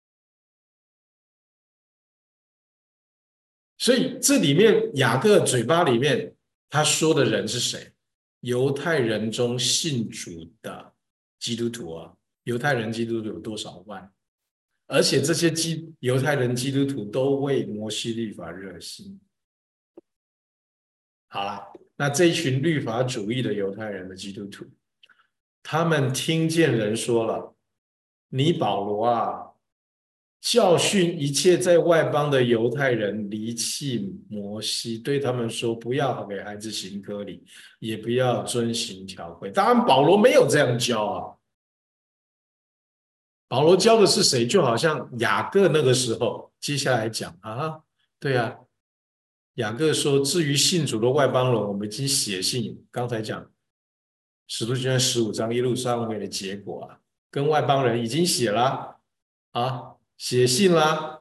S1: 所以这里面雅各嘴巴里面他说的人是谁？犹太人中信主的基督徒啊，犹太人基督徒有多少万？而且这些基犹太人基督徒都为摩西律法热心。好了，那这一群律法主义的犹太人的基督徒，他们听见人说了：“你保罗啊，教训一切在外邦的犹太人离弃摩西，对他们说不要给孩子行割礼，也不要遵行条规。”当然，保罗没有这样教啊。保罗教的是谁？就好像雅各那个时候，接下来讲啊，对啊，雅各说：“至于信主的外邦人，我们已经写信，刚才讲使徒行传十五章一路上会的结果啊，跟外邦人已经写了啊，写信啦。”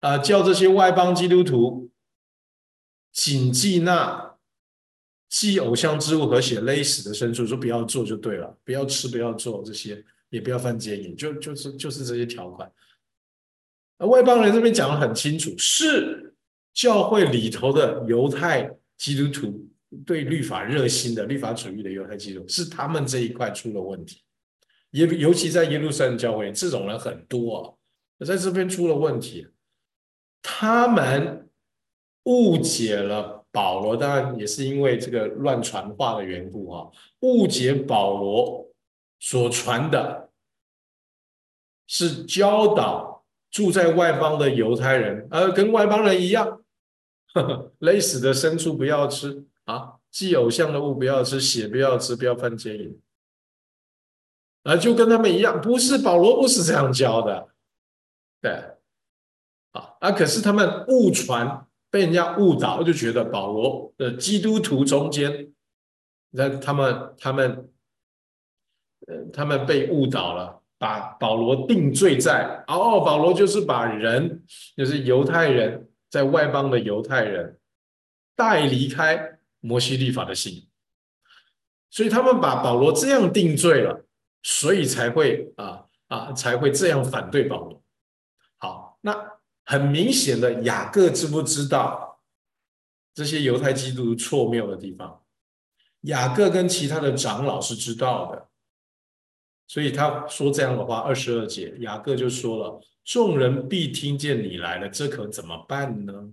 S1: 呃叫这些外邦基督徒谨记那祭偶像之物和血勒死的牲畜，说不要做就对了，不要吃，不要做这些，也不要犯奸淫，就就是就是这些条款。而外邦人这边讲的很清楚，是教会里头的犹太基督徒对律法热心的律法主义的犹太基督徒，是他们这一块出了问题。也尤其在耶路撒冷教会，这种人很多啊，在这边出了问题。他们误解了保罗，当然也是因为这个乱传话的缘故啊，误解保罗所传的是教导住在外邦的犹太人，呃，跟外邦人一样，呵呵，勒死的牲畜不要吃啊，祭偶像的物不要吃，血不要吃，不要犯奸淫。啊，就跟他们一样，不是保罗不是这样教的，对啊啊，可是他们误传，被人家误导，就觉得保罗的基督徒中间，那他们他们呃他们被误导了，把保罗定罪在哦，保罗就是把人就是犹太人在外邦的犹太人带离开摩西律法的信，所以他们把保罗这样定罪了，所以才会啊啊才会这样反对保罗。好，那很明显的，雅各知不知道这些犹太基督徒错谬的地方？雅各跟其他的长老是知道的，所以他说这样的话，二十二节，雅各就说了：众人必听见你来了，这可怎么办呢？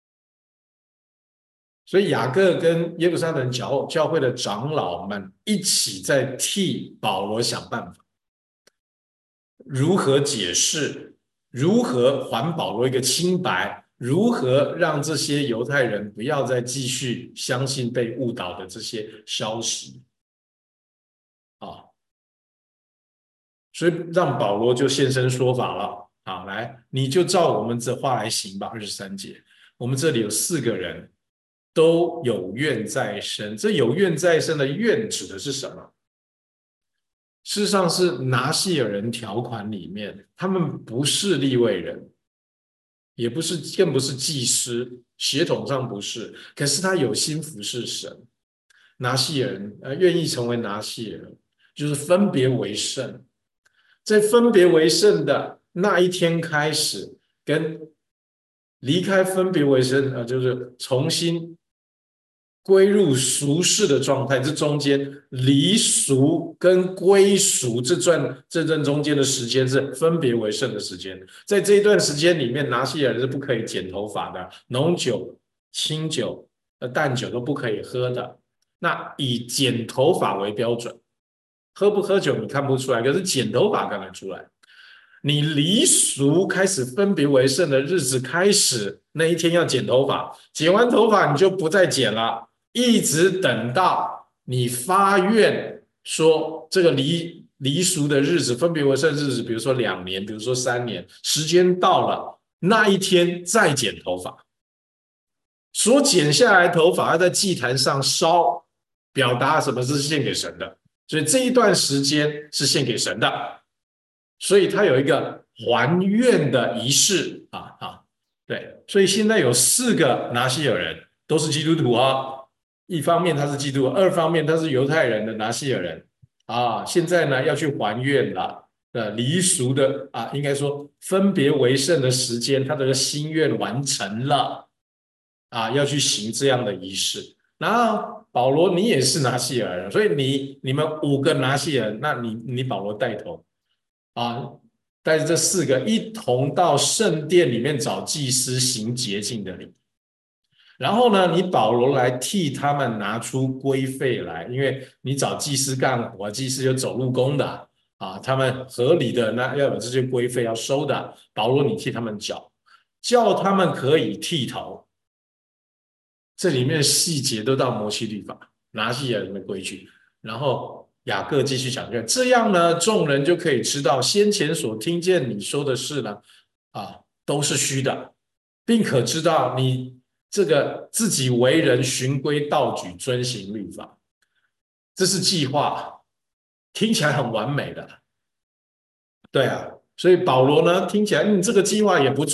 S1: 所以雅各跟耶路撒冷教教会的长老们一起在替保罗想办法，如何解释，如何还保罗一个清白，如何让这些犹太人不要再继续相信被误导的这些消息啊，所以让保罗就现身说法了啊，来，你就照我们这话来行吧。二十三节，我们这里有四个人都有怨在身，这有怨在身的怨指的是什么？事实上是拿细尔人条款里面，他们不是利未人，也不是，更不是祭司，血统上不是，可是他有心服侍神。拿细尔人呃愿意成为拿细尔人，就是分别为圣，在分别为圣的那一天开始，跟离开分别为圣呃，就是重新归入俗世的状态，这中间离俗跟归俗这段这段中间的时间是分别为圣的时间，在这一段时间里面，拿西尔人是不可以剪头发的，浓酒、清酒、呃淡酒都不可以喝的。那以剪头发为标准，喝不喝酒你看不出来，可是剪头发看得出来。你离俗开始分别为圣的日子开始，那一天要剪头发，剪完头发你就不再剪了。一直等到你发愿说这个离离俗的日子、分别为圣日子，比如说两年，比如说三年，时间到了那一天再剪头发，所剪下来头发要在祭坛上烧，表达什么是献给神的，所以这一段时间是献给神的，所以它有一个还愿的仪式啊啊，对，所以现在有四个拿西尔人都是基督徒啊。一方面他是基督徒，二方面他是犹太人的拿西尔人啊，现在呢要去还愿了，呃，离俗的啊，应该说分别为圣的时间，他的心愿完成了啊，要去行这样的仪式。然后保罗你也是拿西尔人，所以你你们五个拿西尔人，那你你保罗带头啊，带着这四个一同到圣殿里面找祭司行洁净的礼。然后呢，你保罗来替他们拿出规费来，因为你找祭司干活，祭司有走路工的啊，他们合理的那要有这些规费要收的，保罗你替他们缴，叫他们可以剃头。这里面的细节都到摩西律法，拿西尔人的规矩。然后雅各继续讲，这样呢，众人就可以知道先前所听见你说的事呢，啊，都是虚的，并可知道你这个自己为人循规蹈矩，遵行律法，这是计划，听起来很完美的，对啊。所以保罗呢，听起来你、嗯、这个计划也不错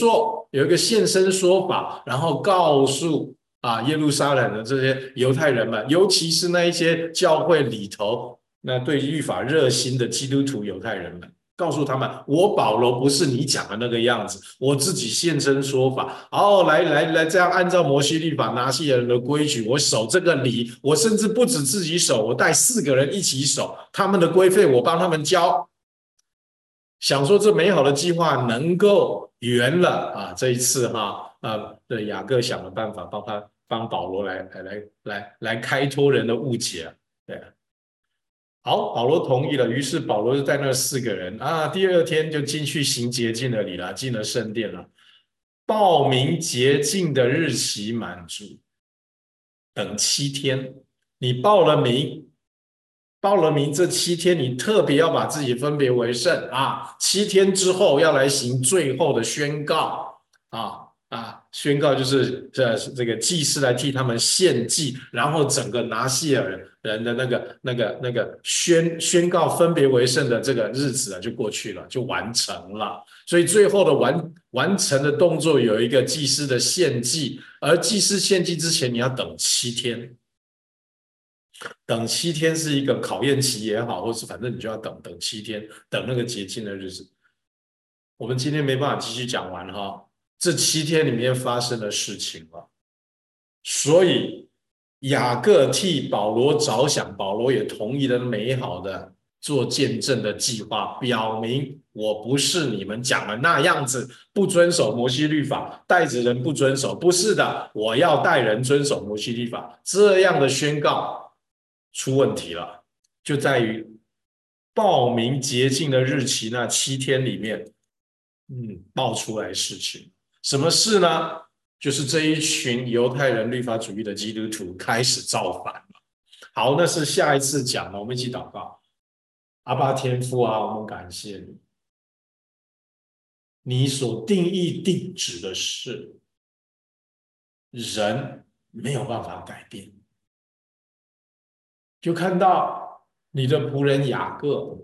S1: 有一个现身说法，然后告诉啊耶路撒冷的这些犹太人们，尤其是那一些教会里头那对律法热心的基督徒犹太人们，告诉他们，我保罗不是你讲的那个样子，我自己现身说法。哦，来来来，这样按照摩西律法拿西尔人的规矩，我守这个礼，我甚至不止自己守，我带四个人一起守，他们的规费我帮他们交。想说这美好的计划能够圆了啊！这一次哈啊，对雅各想了办法帮他帮保罗来来来来来开脱人的误解啊，对啊。好，保罗同意了，于是保罗就带那四个人啊，第二天就进去行洁净的礼了，进了圣殿了。报名洁净的日期满足，等七天。你报了名，报了名这七天，你特别要把自己分别为圣啊。七天之后要来行最后的宣告啊。啊，宣告就是这这个祭司来替他们献祭，然后整个拿西尔人的那个那个那个宣宣告分别为圣的这个日子啊，就过去了，就完成了。所以最后的完完成的动作有一个祭司的献祭，而祭司献祭之前你要等七天，等七天是一个考验期也好，或是反正你就要等等七天，等那个洁净的日子。我们今天没办法继续讲完哈。这七天里面发生的事情了，所以雅各替保罗着想，保罗也同意了美好的做见证的计划，表明我不是你们讲的那样子，不遵守摩西律法，带着人不遵守，不是的，我要带人遵守摩西律法。这样的宣告出问题了，就在于报名洁净的日期那七天里面，嗯，爆出来事情。什么事呢？就是这一群犹太人律法主义的基督徒开始造反了。好，那是下一次讲了，我们一起祷告。阿爸天父啊，我们感谢你，你所定义定旨的事，人没有办法改变。就看到你的仆人雅各，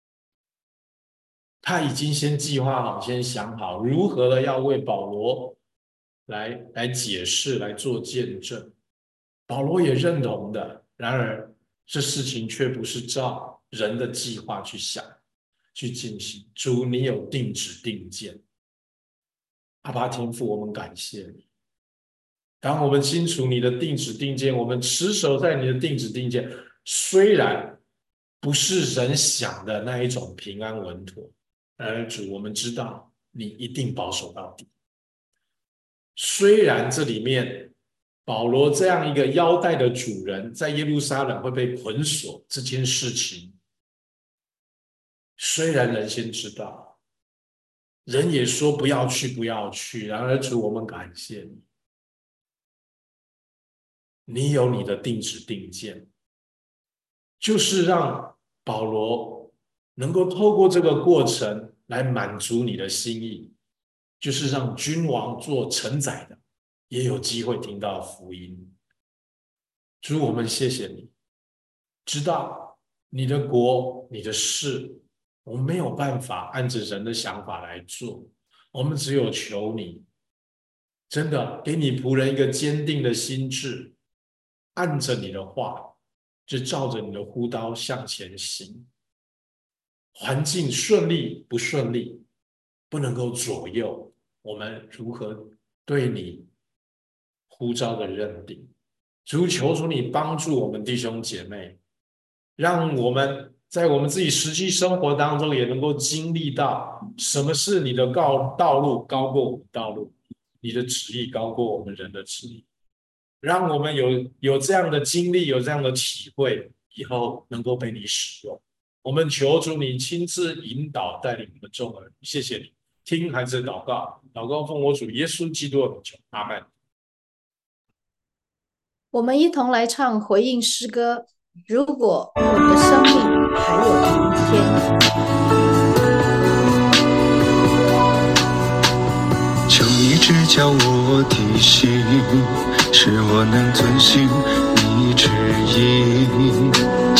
S1: 他已经先计划好，先想好如何的要为保罗来来解释，来做见证。保罗也认同的，然而这事情却不是照人的计划去想、去进行。主，你有定旨定见。阿爸天父，我们感谢你。当我们清楚你的定旨定见，我们持守在你的定旨定见，虽然不是人想的那一种平安稳妥。而主，我们知道你一定保守到底。虽然这里面保罗这样一个腰带的主人在耶路撒冷会被捆锁这件事情，虽然人先知道，人也说不要去不要去，然而主，我们感谢你，你有你的定旨定见，就是让保罗能够透过这个过程来满足你的心意，就是让君王做承载的也有机会听到福音。主，我们谢谢你，知道你的国、你的事，我们没有办法按着人的想法来做，我们只有求你，真的给你仆人一个坚定的心志，按着你的话，就照着你的呼刀向前行。环境顺利不顺利，不能够左右我们如何对你呼召的认定。主，求主你帮助我们弟兄姐妹，让我们在我们自己实际生活当中也能够经历到什么是你的道路高过我们道路，你的旨意高过我们人的旨意，让我们有有这样的经历，有这样的体会，以后能够被你使用。我们求主你亲自引导带领我们众儿女，谢谢你，听孩子的祷告，祷告奉我主耶稣基督的名求，阿们。
S3: 我们一同来唱回应诗歌。如果我的生命还有明天，
S4: 求你指教我的心，使我能遵行你旨意。